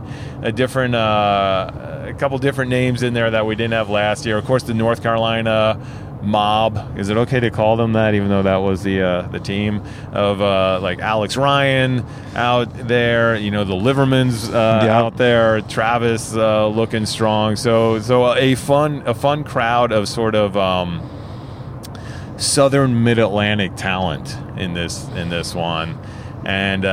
Speaker 2: couple different names in there that we didn't have last year. Of course, the North Carolina mob, is it okay to call them that, even though that was the team of like Alex Ryan out there, the Livermans out there, Travis looking strong, so a fun crowd of sort of southern mid-Atlantic talent in this one. And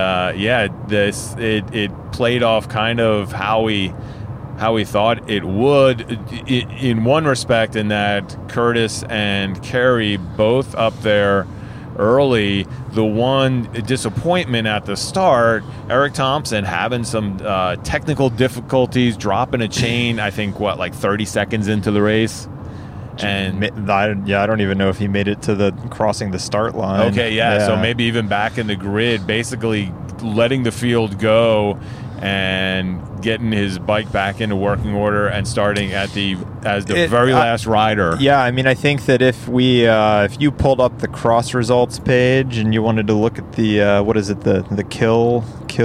Speaker 2: it played off kind of how we thought it would, in one respect, in that Curtis and Kerry both up there early. The one disappointment at the start, Eric Thompson having some technical difficulties, dropping a chain, I think, 30 seconds into the race. And
Speaker 3: I don't even know if he made it to the crossing the start line.
Speaker 2: Okay, yeah. So maybe even back in the grid, basically letting the field go and getting his bike back into working order and starting as the very last rider. Yeah,
Speaker 3: I mean, I think that if you pulled up the cross results page and you wanted to look at the the kill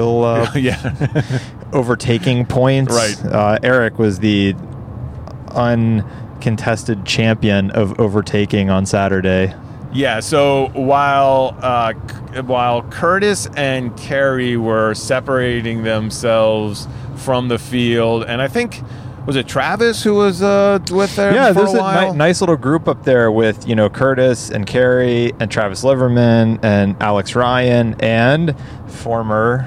Speaker 3: overtaking points,
Speaker 2: right?
Speaker 3: Eric was the uncontested champion of overtaking on Saturday.
Speaker 2: Yeah, so while Curtis and Kerry were separating themselves from the field, and I think, was it Travis who was with them for a while?
Speaker 3: There's a nice little group up there with, Curtis and Kerry and Travis Liverman and Alex Ryan and former,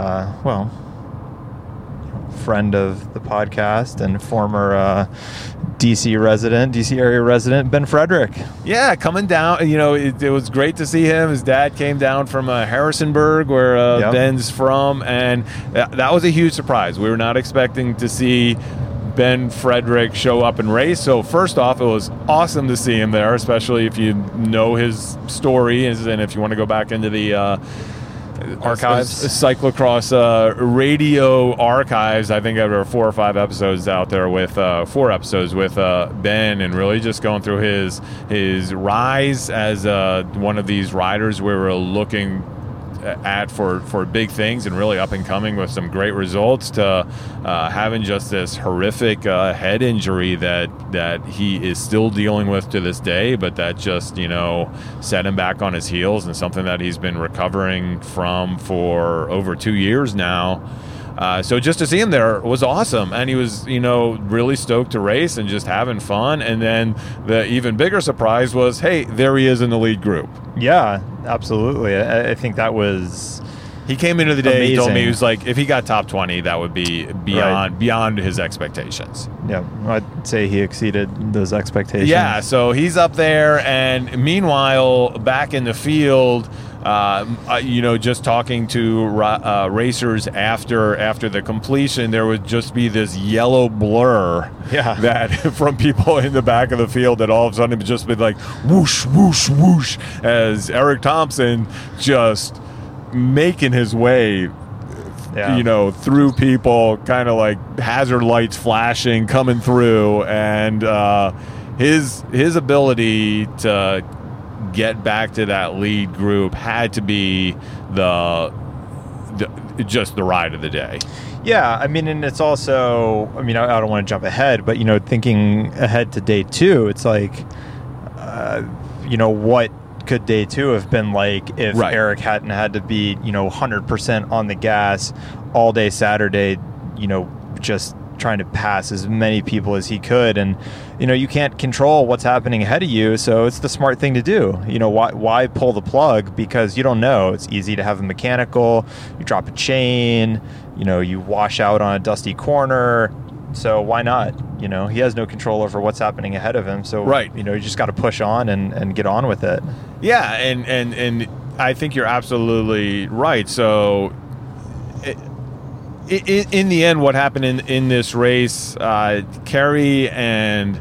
Speaker 3: friend of the podcast and former DC area resident, Ben Frederick.
Speaker 2: Yeah, coming down. It was great to see him. His dad came down from Harrisonburg, where Ben's from, and that was a huge surprise. We were not expecting to see Ben Frederick show up and race. So first off, it was awesome to see him there, especially if you know his story and if you want to go back into the archives, cyclocross radio archives. I think there were 4 or 5 episodes out there with 4 episodes with Ben, and really just going through his rise as one of these riders we were looking at for big things and really up and coming with some great results, to having just this horrific head injury that he is still dealing with to this day, but that just set him back on his heels, and something that he's been recovering from for over 2 years now. So just to see him there was awesome, and he was, really stoked to race and just having fun. And then the even bigger surprise was, hey, there he is in the lead group.
Speaker 3: Yeah, absolutely. I think that was...
Speaker 2: He came into the day,
Speaker 3: amazing.
Speaker 2: He told me, he was like, if he got top 20, that would be beyond his expectations.
Speaker 3: Yeah, I'd say he exceeded those expectations.
Speaker 2: Yeah, so he's up there, and meanwhile, back in the field... just talking to racers after the completion, there would just be this yellow blur that from people in the back of the field, that all of a sudden it would just be like whoosh, whoosh, whoosh, as Eric Thompson just making his way through people, kind of like hazard lights flashing, coming through, and his ability to get back to that lead group had to be just the ride of the day.
Speaker 3: Yeah, I mean, and it's also, I don't want to jump ahead, but, thinking ahead to day 2, it's like, what could day 2 have been like if Eric hadn't had to be, 100% on the gas all day Saturday, just trying to pass as many people as he could. And you can't control what's happening ahead of you, so it's the smart thing to do. Why pull the plug? Because you don't know. It's easy to have a mechanical, you drop a chain, you wash out on a dusty corner, so why not? He has no control over what's happening ahead of him, so you just got to push on and get on with it.
Speaker 2: Yeah, and I think you're absolutely right. So in the end, what happened in this race, Kerry and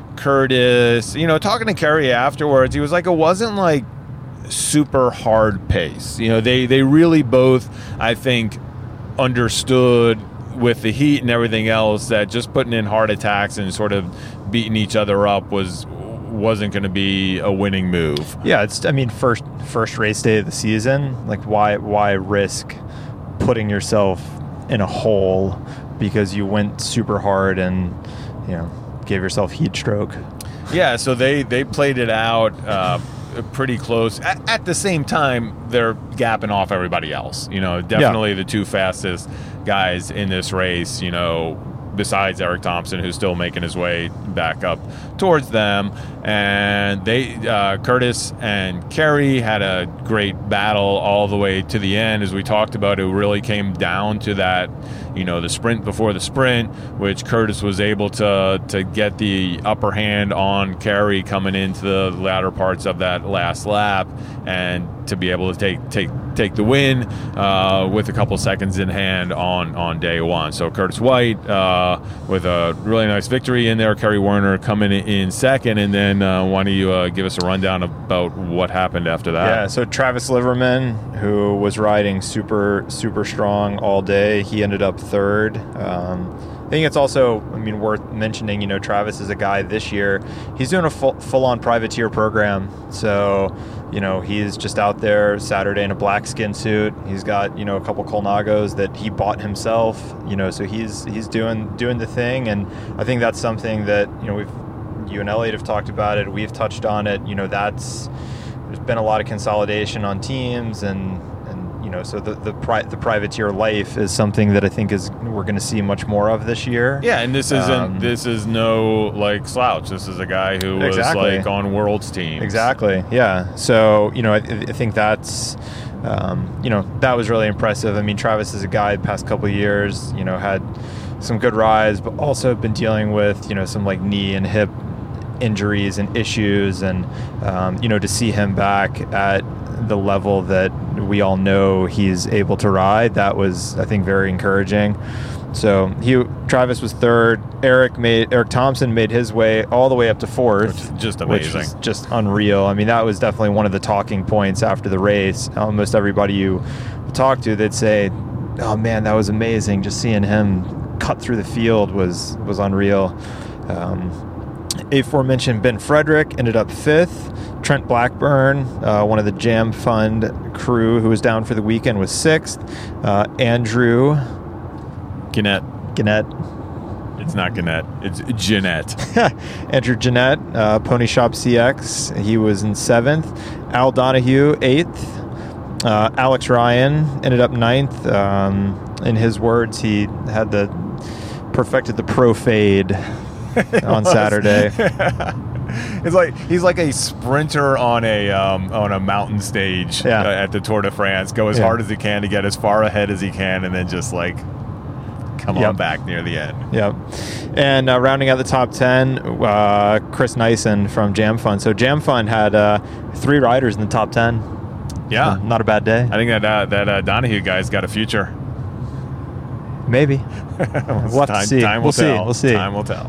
Speaker 2: Curtis, talking to Kerry afterwards, he was like, it wasn't like super hard pace. They really both, I think, understood with the heat and everything else that just putting in hard attacks and sort of beating each other up wasn't going to be a winning move.
Speaker 3: Yeah, it's first race day of the season. Like, why risk putting yourself in a hole because you went super hard and gave yourself heat stroke? Yeah,
Speaker 2: so they played it out pretty close. At the same time, they're gapping off everybody else. Definitely the two fastest guys in this race, besides Eric Thompson, who's still making his way back up towards them. And Curtis and Kerry had a great battle all the way to the end. As we talked about, it really came down to that, the sprint before the sprint, which Curtis was able to get the upper hand on Kerry coming into the latter parts of that last lap, and to be able to take the win with a couple seconds in hand on day 1. So Curtis White with a really nice victory in there. Kerry Werner coming in second, and then why don't you give us a rundown about what happened after that?
Speaker 3: Yeah, so Travis Liverman, who was riding super, super strong all day, he ended up third. I think it's also, worth mentioning, Travis is a guy this year, he's doing a full-on privateer program. So, he's just out there Saturday in a black skin suit. He's got, a couple Colnagos that he bought himself, so he's doing the thing. And I think that's something that, you and Elliot have talked about it. We've touched on it. There's been a lot of consolidation on teams, and so the privateer life is something that I think we're going to see much more of this year.
Speaker 2: Yeah, and this is no like slouch. This is a guy who was like on World's teams.
Speaker 3: Exactly. Yeah. So I think that's that was really impressive. Travis is a guy the past couple of years had some good rides, but also been dealing with some like knee and hip injuries and issues, and to see him back at the level that we all know he's able to ride, that was, I think, very encouraging. So Travis was third. Eric Thompson made his way all the way up to fourth.
Speaker 2: Just amazing.
Speaker 3: Which was just unreal. That was definitely one of the talking points after the race. Almost everybody you talk to, they'd say, oh man, that was amazing. Just seeing him cut through the field was unreal. Aforementioned Ben Frederick ended up fifth. Trent Blackburn, one of the Jam Fund crew who was down for the weekend, was 6th. Andrew
Speaker 2: Gannett. It's not Gannett. It's Jeanette.
Speaker 3: Andrew Jeanette, Pony Shop CX. He was in 7th. Al Donahue, 8th. Alex Ryan ended up 9th. In his words, he had perfected the pro fade on Saturday.
Speaker 2: It's like he's like a sprinter on a mountain stage at the Tour de France. Go as hard as he can to get as far ahead as he can, and then just like come on back near the end.
Speaker 3: Yep. And rounding out the top 10, Chris Nyson from Jam Fund. So Jam Fund had 3 riders in the top 10.
Speaker 2: Yeah,
Speaker 3: not a bad day.
Speaker 2: I think that Donahue guy's got a future.
Speaker 3: Maybe. We'll have to see.
Speaker 2: Time will tell.
Speaker 3: We'll see.
Speaker 2: Time will tell.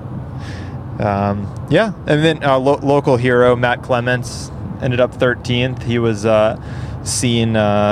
Speaker 3: And then local hero Matt Clements ended up 13th. He was seen.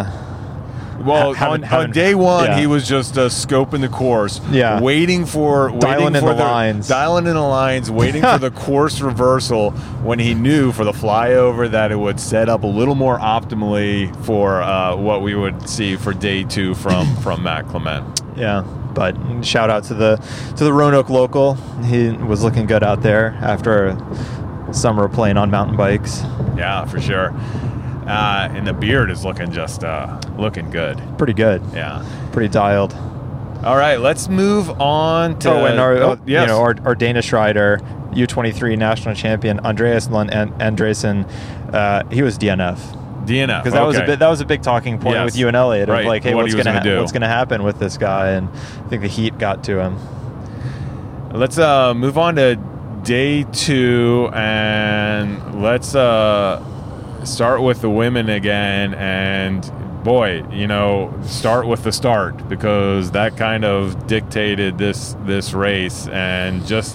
Speaker 2: On day one, he was just scoping the course, dialing in the lines, waiting for the course reversal when he knew for the flyover that it would set up a little more optimally for what we would see for day 2 from Matt Clement.
Speaker 3: Yeah, but shout out to the Roanoke local. He was looking good out there after a summer of playing on mountain bikes.
Speaker 2: Yeah, for sure. And the beard is looking looking good.
Speaker 3: Pretty good.
Speaker 2: Yeah.
Speaker 3: Pretty dialed.
Speaker 2: All right, let's move on to
Speaker 3: our Danish rider, U23 national champion Andreas Lund Andresen. He was DNF.
Speaker 2: Because
Speaker 3: that was a big talking point with you and Elliot of like, hey, what's going to happen with this guy? And I think the heat got to him.
Speaker 2: Let's move on to day 2, and let's start with the women again. And boy, start with the start, because that kind of dictated this race. And just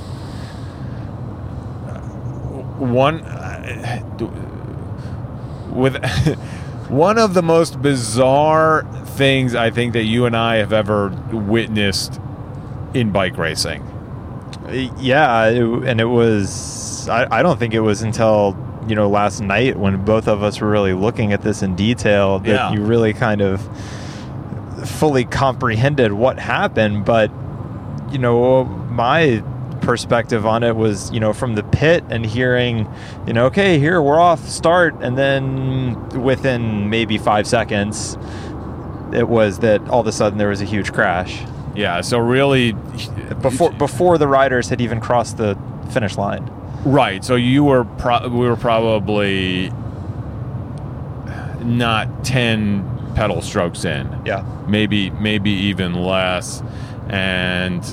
Speaker 2: one of the most bizarre things I think that you and I have ever witnessed in bike racing.
Speaker 3: Yeah, it was. I don't think it was until last night when both of us were really looking at this in detail that you really kind of fully comprehended what happened. But my perspective on it was from the pit and hearing okay, here we're off start, and then within maybe 5 seconds it was that all of a sudden there was a huge crash.
Speaker 2: So really
Speaker 3: before the riders had even crossed the finish line.
Speaker 2: Right. So we were probably not 10 pedal strokes in.
Speaker 3: Yeah.
Speaker 2: Maybe even less. And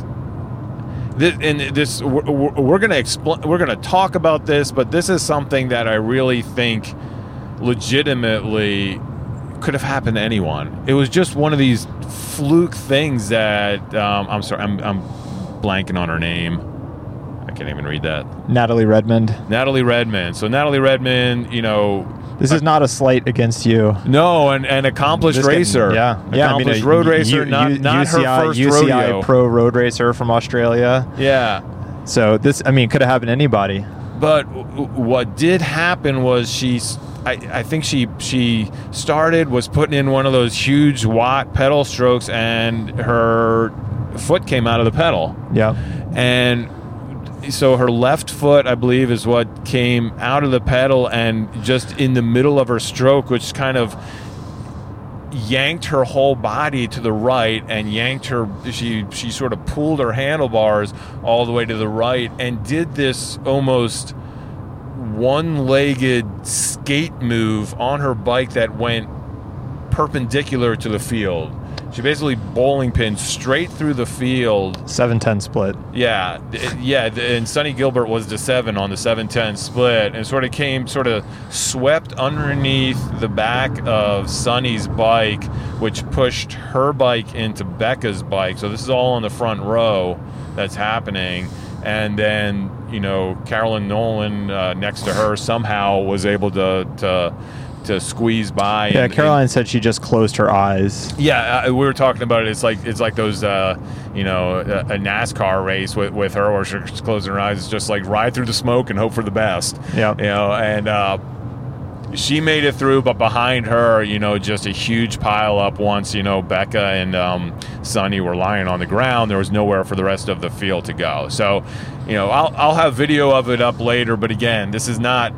Speaker 2: this we're going to explain. We're going to talk about this, but this is something that I really think legitimately could have happened to anyone. It was just one of these fluke things that I'm sorry, I'm blanking on her name. I can't even read that.
Speaker 3: Natalie Redmond.
Speaker 2: So Natalie Redmond,
Speaker 3: this is not a slight against you.
Speaker 2: No, an accomplished racer. Accomplished road racer, not her first
Speaker 3: UCI
Speaker 2: rodeo.
Speaker 3: pro road racer from Australia.
Speaker 2: Yeah.
Speaker 3: So this, could have happened to anybody.
Speaker 2: But what did happen was I think she was putting in one of those huge watt pedal strokes, and her foot came out of the pedal.
Speaker 3: Yeah.
Speaker 2: And so her left foot, I believe, is what came out of the pedal, and just in the middle of her stroke, which kind of yanked her whole body to the right and yanked her. She sort of pulled her handlebars all the way to the right and did this almost one-legged skate move on her bike that went perpendicular to the field. She basically bowling pinned straight through the field.
Speaker 3: 7-10 split.
Speaker 2: Yeah, and Sonny Gilbert was the 7 on the 7-10 split, and sort of swept underneath the back of Sonny's bike, which pushed her bike into Becca's bike. So this is all on the front row that's happening. And then, Carolyn Nolan next to her somehow was able to to squeeze by.
Speaker 3: Yeah, Caroline said she just closed her eyes.
Speaker 2: Yeah, we were talking about it. It's like those, a NASCAR race with her where she's closing her eyes. It's just like ride through the smoke and hope for the best.
Speaker 3: Yeah,
Speaker 2: and she made it through, but behind her, just a huge pile up. Once Becca and Sonny were lying on the ground, there was nowhere for the rest of the field to go. So, I'll have video of it up later. But again, this is not.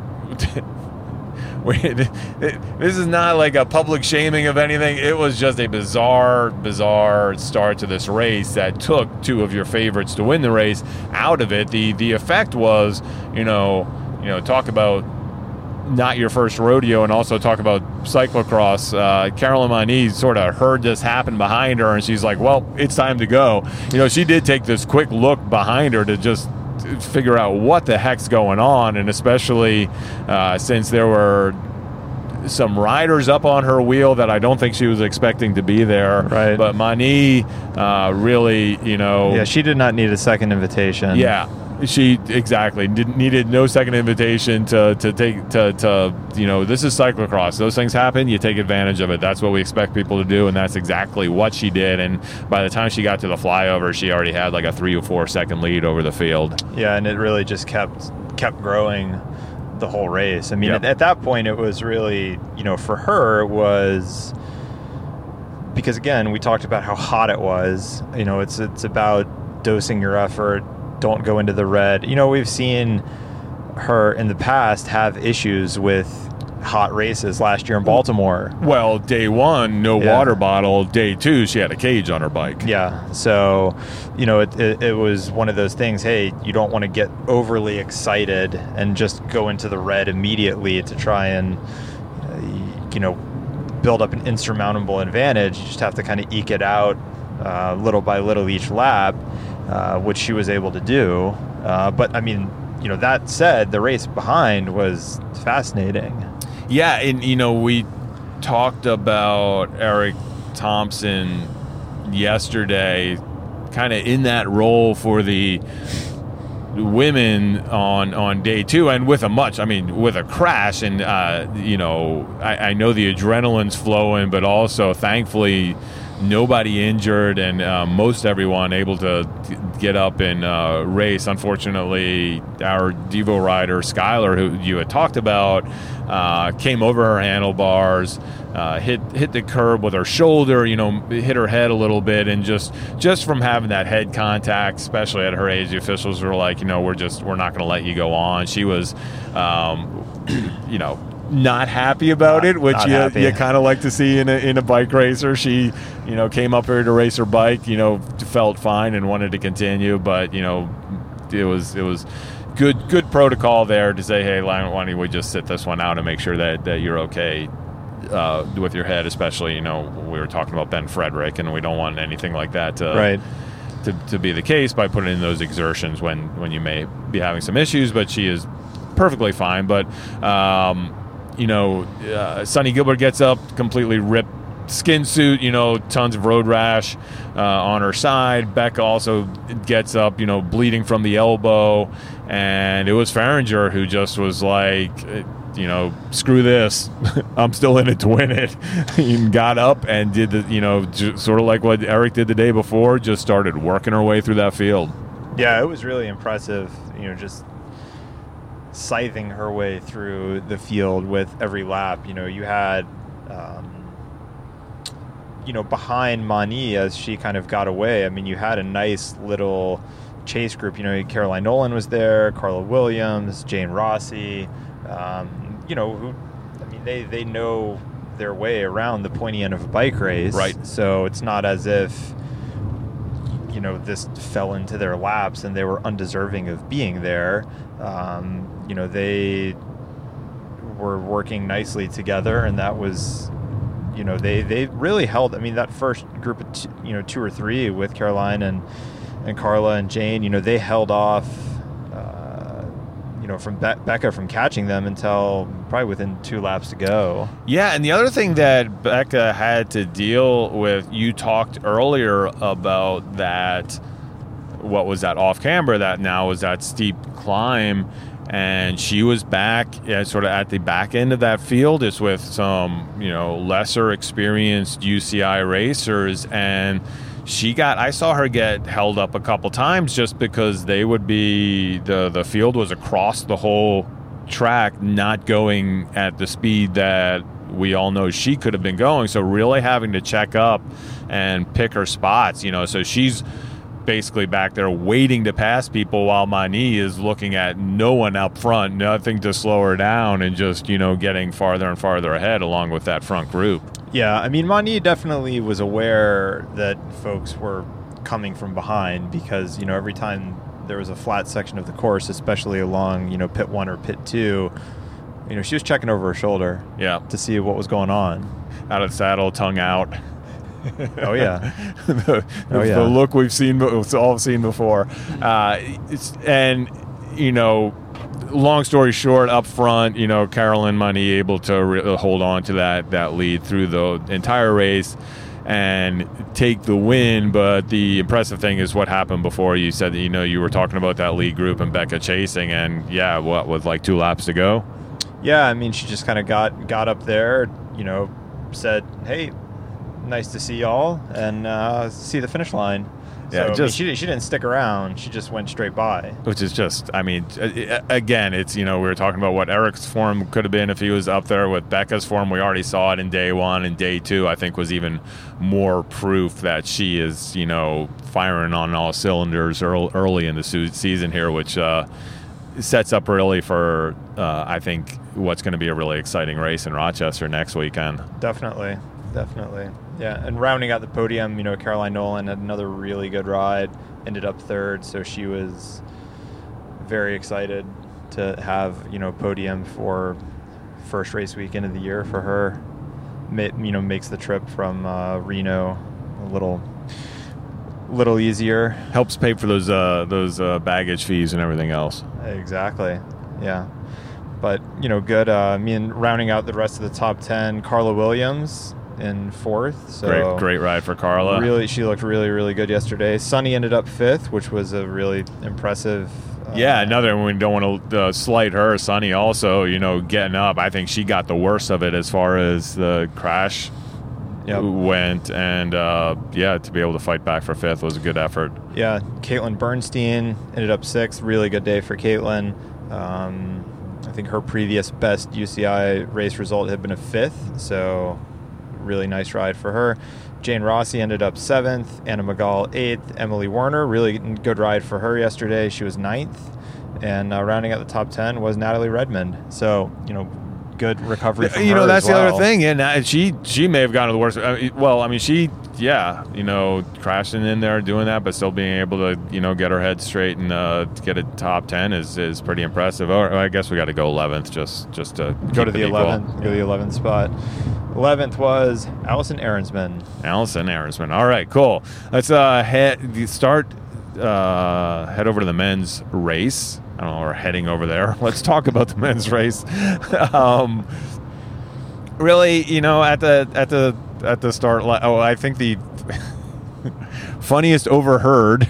Speaker 2: This is not like a public shaming of anything. It was just a bizarre start to this race that took two of your favorites to win the race out of it. The effect was, talk about not your first rodeo, and also talk about cyclocross. Caroline Mani sort of heard this happen behind her, and she's like, well, it's time to go. She did take this quick look behind her to just figure out what the heck's going on, and especially since there were some riders up on her wheel that I don't think she was expecting to be there.
Speaker 3: Right.
Speaker 2: But Mani really,
Speaker 3: Yeah, she did not need a second invitation.
Speaker 2: Yeah. She needed no second invitation to take to this is cyclocross. Those things happen. You take advantage of it. That's what we expect people to do, and that's exactly what she did. And by the time she got to the flyover, she already had like a 3 or 4 second lead over the field.
Speaker 3: Yeah, and it really just kept growing the whole race. I mean, at that point, it was really for her, it was because again we talked about how hot it was. It's about dosing your effort. Don't go into the red. We've seen her in the past have issues with hot races. Last year in Baltimore.
Speaker 2: Well, day one, no water bottle. Day two, she had a cage on her bike.
Speaker 3: Yeah. So, it was one of those things, hey, you don't want to get overly excited and just go into the red immediately to try and, build up an insurmountable advantage. You just have to kind of eke it out little by little each lap. Which she was able to do. But, I mean, that said, the race behind was fascinating.
Speaker 2: Yeah, and, we talked about Eric Thompson yesterday kind of in that role for the women on day two, and with a crash. And, I know the adrenaline's flowing, but also, thankfully, nobody injured, and most everyone able to get up and race. Unfortunately, our Devo rider Skylar, who you had talked about, came over her handlebars, hit the curb with her shoulder, hit her head a little bit, and just from having that head contact, especially at her age, the officials were like, we're not going to let you go on. She was, not happy about it, which you kind of like to see in a bike racer. She, came up here to race her bike, felt fine and wanted to continue, but it was good protocol there to say, hey, why don't we just sit this one out and make sure that you're okay with your head, especially we were talking about Ben Frederick, and we don't want anything like that to be the case by putting in those exertions when you may be having some issues. But she is perfectly fine. But Sonny Gilbert gets up, completely ripped skin suit, tons of road rash on her side. Becca also gets up, bleeding from the elbow. And it was Farringer who just was like, screw this. I'm still in it to win it. He got up and did sort of like what Eric did the day before, just started working her way through that field.
Speaker 3: Yeah, it was really impressive, just scything her way through the field with every lap. You had, behind Mani as she kind of got away, you had a nice little chase group. Caroline Nolan was there, Carla Williams, Jane Rossi, who, they know their way around the pointy end of a bike race.
Speaker 2: Right.
Speaker 3: So it's not as if, this fell into their laps and they were undeserving of being there. They were working nicely together, and that was, they really held. that first group of 2 or 3 with Caroline and Carla and Jane, they held off, from Becca from catching them until probably within 2 laps to go.
Speaker 2: Yeah, and the other thing that Becca had to deal with, you talked earlier about that, what was that off camber, that now was that steep climb. and she was back sort of at the back end of that field. It's with some, lesser experienced UCI racers, and I saw her get held up a couple times just because they would be, the field was across the whole track, not going at the speed that we all know she could have been going. So really having to check up and pick her spots, so she's basically back there waiting to pass people while Mani is looking at no one up front, nothing to slow her down, and just, getting farther and farther ahead along with that front group.
Speaker 3: Yeah, I mean, Mani definitely was aware that folks were coming from behind because, every time there was a flat section of the course, especially along, pit 1 or pit 2, she was checking over her shoulder to see what was going on.
Speaker 2: Out of the saddle, tongue out.
Speaker 3: Oh, yeah.
Speaker 2: The look we've all seen before. Long story short, up front, Caroline Mani able to hold on to that lead through the entire race and take the win. But the impressive thing is what happened before. You said that, you were talking about that lead group and Becca chasing, and with like 2 laps to go?
Speaker 3: Yeah, I mean, she just kind of got up there, said, hey, nice to see y'all, and see the finish line.
Speaker 2: Yeah,
Speaker 3: so, she didn't stick around. She just went straight by.
Speaker 2: Which is just, again, it's, we were talking about what Eric's form could have been if he was up there with Becca's form. We already saw it in day 1, and day 2, I think, was even more proof that she is, firing on all cylinders early in the season here, which sets up really for, I think, what's going to be a really exciting race in Rochester next weekend.
Speaker 3: Definitely. Yeah, and rounding out the podium, Caroline Nolan had another really good ride, ended up 3rd, so she was very excited to have, podium for first race weekend of the year for her. Makes the trip from Reno a little easier.
Speaker 2: Helps pay for those baggage fees and everything else.
Speaker 3: Exactly, yeah. But, good. Rounding out the rest of the top 10, Carla Williams in 4th. So
Speaker 2: great ride for Carla.
Speaker 3: Really, she looked really, really good yesterday. Sunny ended up 5th, which was a really impressive.
Speaker 2: Another one. We don't want to slight her. Sunny also, getting up. I think she got the worst of it as far as the crash went, and to be able to fight back for 5th was a good effort. Yeah,
Speaker 3: Caitlin Bernstein ended up 6th. Really good day for Caitlin. I think her previous best UCI race result had been a 5th, so really nice ride for her. Jane Rossi ended up 7th, Anna McGall 8th, Emily Warner, really good ride for her yesterday. She was 9th, and rounding out the top 10 was Natalie Redmond. So, good recovery from her
Speaker 2: that's
Speaker 3: as well.
Speaker 2: The other thing, and she may have gotten to the worst. Crashing in there doing that, but still being able to, get her head straight and get a top 10 is pretty impressive. Or I guess we got to go 11th just to
Speaker 3: go to the 11th. Go to the 11th spot. 11th was Allison Ahrensman. All right, cool. Let's head
Speaker 2: over to the men's race. I don't know, we're heading over there. Let's talk about the men's race. Really, at the start. I think the funniest overheard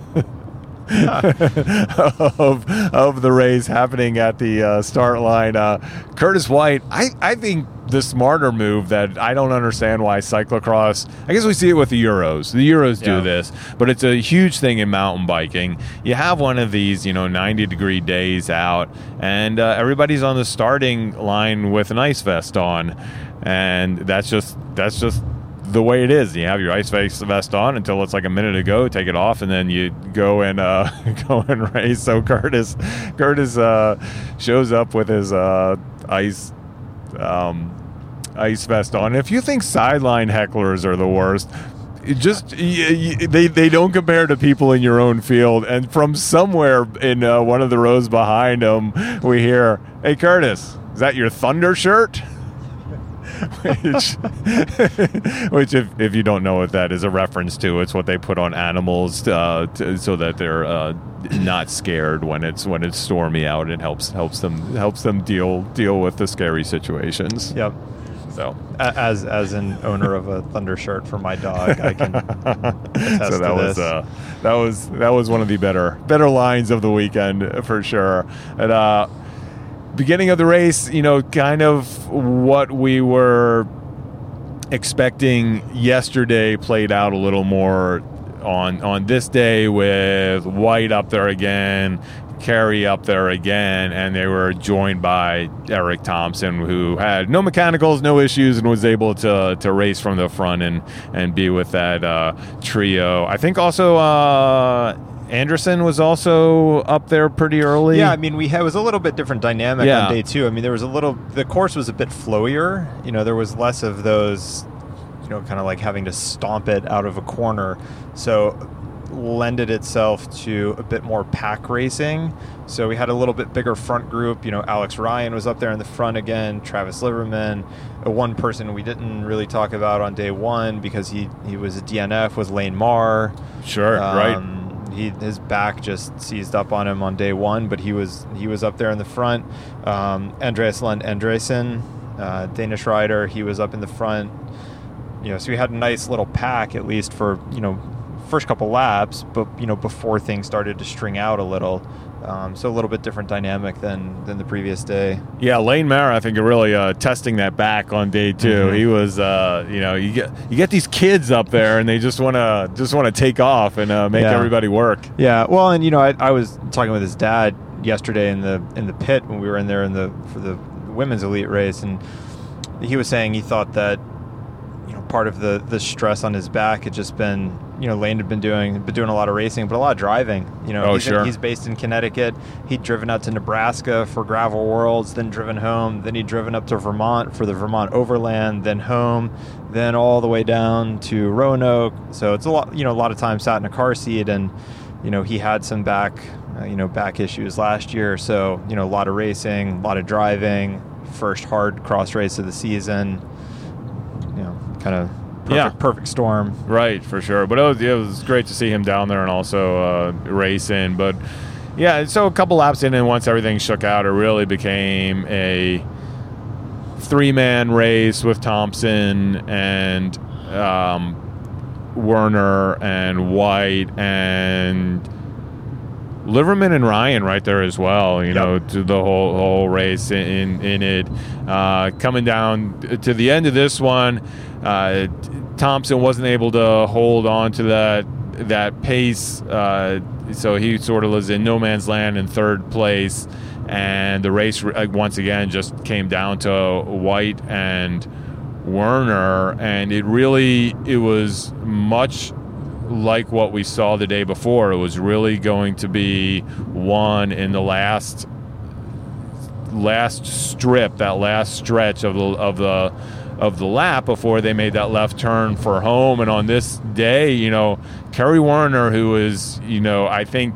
Speaker 2: of the race happening at the start line. Curtis White, I think the smarter move that I don't understand why cyclocross, I guess we see it with the Euros. The Euros do this, but it's a huge thing in mountain biking. You have one of these, 90-degree days out, and everybody's on the starting line with an ice vest on, and that's just the way it is. You have your ice vest on until it's like a minute to go, take it off, and then you go and race. So Curtis shows up with his ice vest on. If you think sideline hecklers are the worst, they don't compare to people in your own field. And from somewhere in one of the rows behind him, we hear, "Hey Curtis, is that your Thunder shirt?" which if you don't know what that is a reference to, it's what they put on animals so that they're not scared when it's stormy out. It helps them deal with the scary situations.
Speaker 3: Yep.
Speaker 2: So
Speaker 3: as an owner of a Thunder shirt for my dog, I can attest
Speaker 2: so that was one of the better lines of the weekend for sure. And beginning of the race, kind of what we were expecting yesterday played out a little more on this day, with White up there again, Kerry up there again, and they were joined by Eric Thompson, who had no mechanicals, no issues, and was able to race from the front and be with that trio. I think also Anderson was also up there pretty early.
Speaker 3: Yeah, I mean, it was a little bit different dynamic on day two. I mean, the course was a bit flowier. There was less of those, kind of like having to stomp it out of a corner. So lended itself to a bit more pack racing. So we had a little bit bigger front group. Alex Ryan was up there in the front again, Travis Liverman. One person we didn't really talk about on day one because he was a DNF was Lane Marr.
Speaker 2: Sure, right.
Speaker 3: His back just seized up on him on day one, but he was up there in the front. Andreas Lund Andresen, Danish rider, he was up in the front. So we had a nice little pack, at least for first couple laps, but before things started to string out a little. So a little bit different dynamic than the previous day.
Speaker 2: Yeah, Lane Marr, I think, really testing that back on day two. Mm-hmm. He was, you get these kids up there, and they just want to take off and make everybody work.
Speaker 3: Yeah, well, and I was talking with his dad yesterday in the pit when we were in there for the women's elite race, and he was saying he thought that part of the stress on his back had just been, Lane had been doing a lot of racing, but a lot of driving. He's based in Connecticut. He'd driven out to Nebraska for Gravel Worlds, then driven home. Then he'd driven up to Vermont for the Vermont Overland, then home, then all the way down to Roanoke. So it's a lot of time sat in a car seat, and he had some back issues last year. So a lot of racing, a lot of driving. First hard cross race of the season. Kind of perfect storm.
Speaker 2: Right, for sure. But it was great to see him down there and also racing. But, yeah, so a couple laps in, and once everything shook out, it really became a three-man race with Thompson and Werner and White and Liverman and Ryan right there as well, to the whole race in it. Coming down to the end of this one, Thompson wasn't able to hold on to that pace, so he sort of was in no man's land in third place, and the race once again just came down to White and Werner, and it was much like what we saw the day before. It was really going to be won in the last strip, that last stretch of the lap before they made that left turn for home. And on this day, Kerry Werner, who is, I think,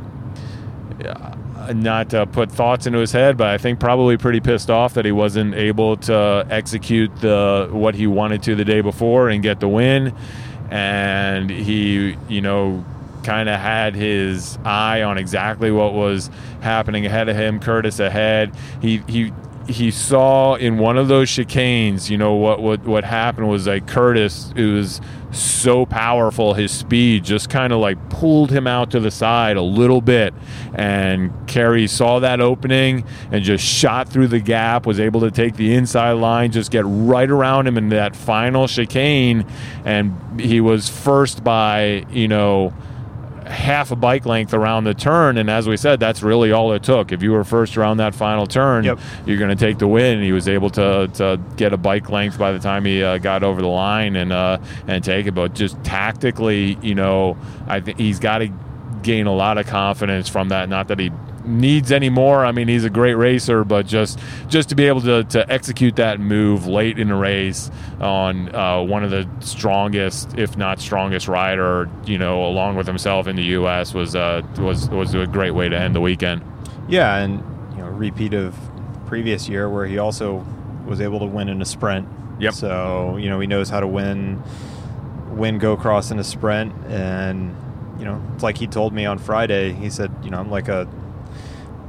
Speaker 2: not to put thoughts into his head, but I think probably pretty pissed off that he wasn't able to execute what he wanted to the day before and get the win. And he, kind of had his eye on exactly what was happening ahead of him. Curtis ahead. He saw in one of those chicanes, what happened was like Curtis, who was so powerful, his speed just kind of like pulled him out to the side a little bit, and Kerry saw that opening and just shot through the gap, was able to take the inside line, just get right around him in that final chicane, and he was first by half a bike length around the turn. And as we said, that's really all it took. If you were first around that final turn, you're going to take the win. He was able to get a bike length by the time he got over the line and take it. But just tactically, I think he's got to gain a lot of confidence from that. Not that he needs any more. I mean, he's a great racer, but just to be able to execute that move late in the race on one of the strongest, if not strongest rider, along with himself in the U.S. was a great way to end the weekend.
Speaker 3: Yeah, and repeat of previous year where he also was able to win in a sprint.
Speaker 2: Yep.
Speaker 3: So he knows how to win go cross in a sprint, and it's like he told me on Friday. He said, I'm like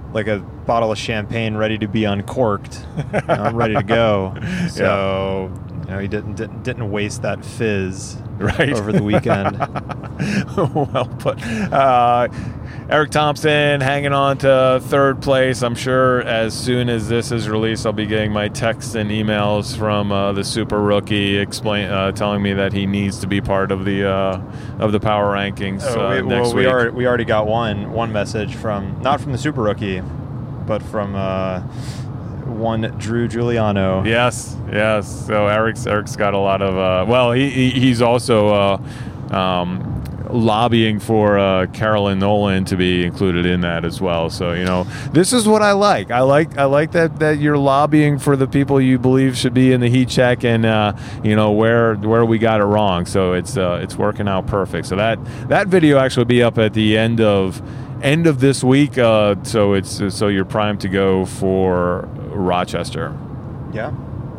Speaker 3: like a bottle of champagne ready to be uncorked. I'm ready to go. So he didn't waste that fizz over the weekend.
Speaker 2: Well put. Eric Thompson hanging on to third place. I'm sure as soon as this is released, I'll be getting my texts and emails from the super rookie telling me that he needs to be part of the power rankings next week.
Speaker 3: We already got one message not from the super rookie, but from one Drew Giuliano.
Speaker 2: Yes. So Eric's got a lot of. He's also lobbying for Carolyn Nolan to be included in that as well. So this is what I like. I like that you're lobbying for the people you believe should be in the heat check, and where we got it wrong. So it's working out perfect. So that video actually will be up at the end of this week. So you're primed to go for Rochester.
Speaker 3: Yeah.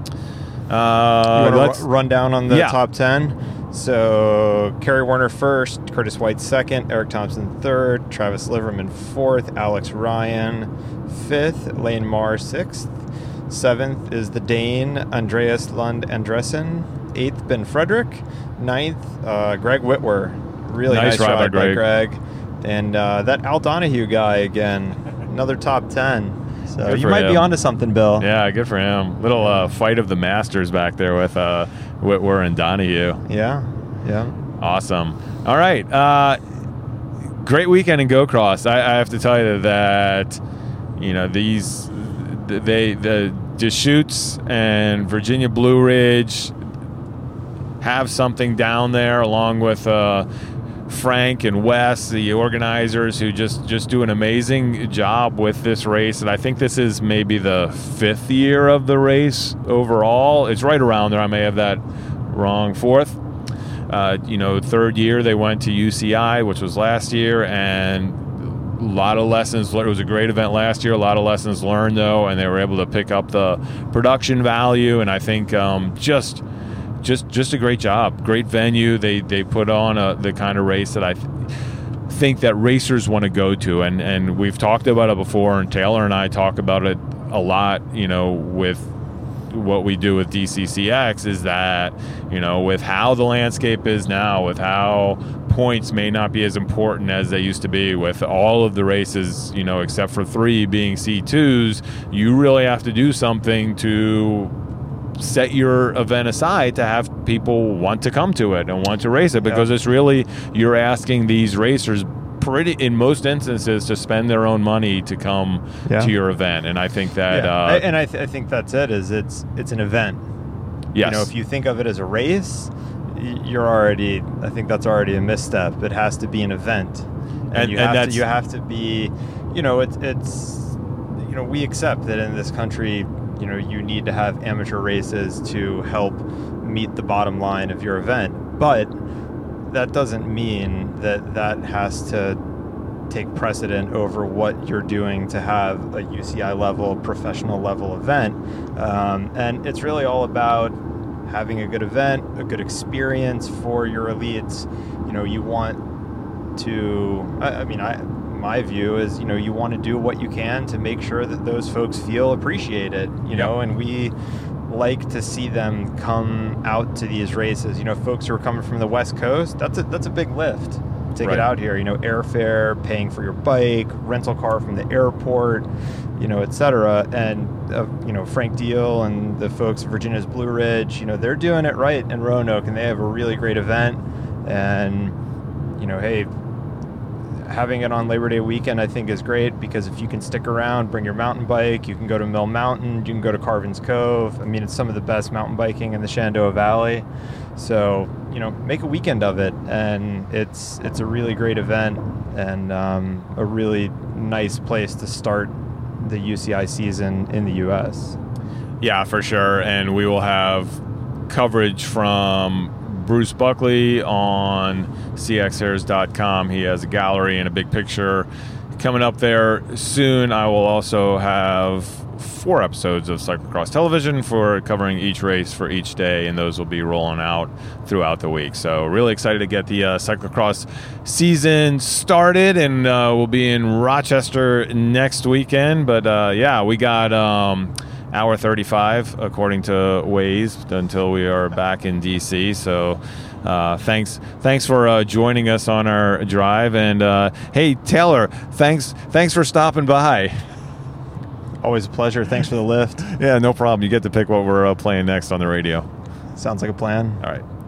Speaker 3: Let's run down on the top 10. So Kerry Warner first, Curtis White second, Eric Thompson third, Travis Liverman fourth, Alex Ryan fifth, Lane Marr sixth, seventh is the Dane Andreas Lund Andresen, eighth Ben Frederick, ninth Greg Whitwer. Really nice ride by Greg. And that Al Donahue guy again, another top 10. So you might be onto something, Bill.
Speaker 2: Yeah, good for him. Little fight of the masters back there with Whitwer and Donahue.
Speaker 3: Yeah.
Speaker 2: Awesome. All right. Great weekend in Go-Cross. I have to tell you that, the Deschutes and Virginia Blue Ridge have something down there, along with Frank and Wes, the organizers, who just do an amazing job with this race. And I think this is maybe the 5th year of the race overall. It's right around there. I may have that wrong. 4th. 3rd year they went to UCI, which was last year, and a lot of lessons learned. It was a great event last year. A lot of lessons learned, though, and they were able to pick up the production value. And I think just a great job. Great venue. They put on the kind of race that I think that racers want to go to. And we've talked about it before, and Taylor and I talk about it a lot, with what we do with DCCX, is that, with how the landscape is now, with how points may not be as important as they used to be, with all of the races, except for 3 being C2s, you really have to do something to set your event aside to have people want to come to it and want to race it, because it's really, you're asking these racers in most instances to spend their own money to come to your event. And I think that
Speaker 3: I think that's it. Is it's an event.
Speaker 2: Yes.
Speaker 3: If you think of it as a race, I think that's already a misstep. It has to be an event, and you have to be, we accept that in this country, you need to have amateur races to help meet the bottom line of your event. But that doesn't mean that has to take precedent over what you're doing to have a UCI level, professional level event. And it's really all about having a good event, a good experience for your elites. You want to, my view is, you want to do what you can to make sure that those folks feel appreciated, and we like to see them come out to these races. Folks who are coming from the West Coast, that's a big lift to get out here. Airfare, paying for your bike, rental car from the airport, etc. And Frank Deal and the folks at Virginia's Blue Ridge, they're doing it right in Roanoke, and they have a really great event. And hey, having it on Labor Day weekend, I think, is great, because if you can stick around, bring your mountain bike, you can go to Mill Mountain, you can go to Carvin's Cove. It's some of the best mountain biking in the Shenandoah Valley. So, make a weekend of it, and it's a really great event, and a really nice place to start the UCI season in the U.S.
Speaker 2: Yeah, for sure. And we will have coverage from Bruce Buckley on cxhairs.com. He has a gallery and a big picture coming up there soon. I will also have 4 episodes of Cyclocross Television for covering each race for each day, and those will be rolling out throughout the week. So really excited to get the cyclocross season started, and we'll be in Rochester next weekend. But we got hour 35 according to Waze until we are back in DC. So thanks for joining us on our drive, and hey Taylor, thanks for stopping by.
Speaker 3: Always a pleasure. Thanks for the lift.
Speaker 2: Yeah, no problem. You get to pick what we're playing next on the radio.
Speaker 3: Sounds like a plan.
Speaker 2: All right.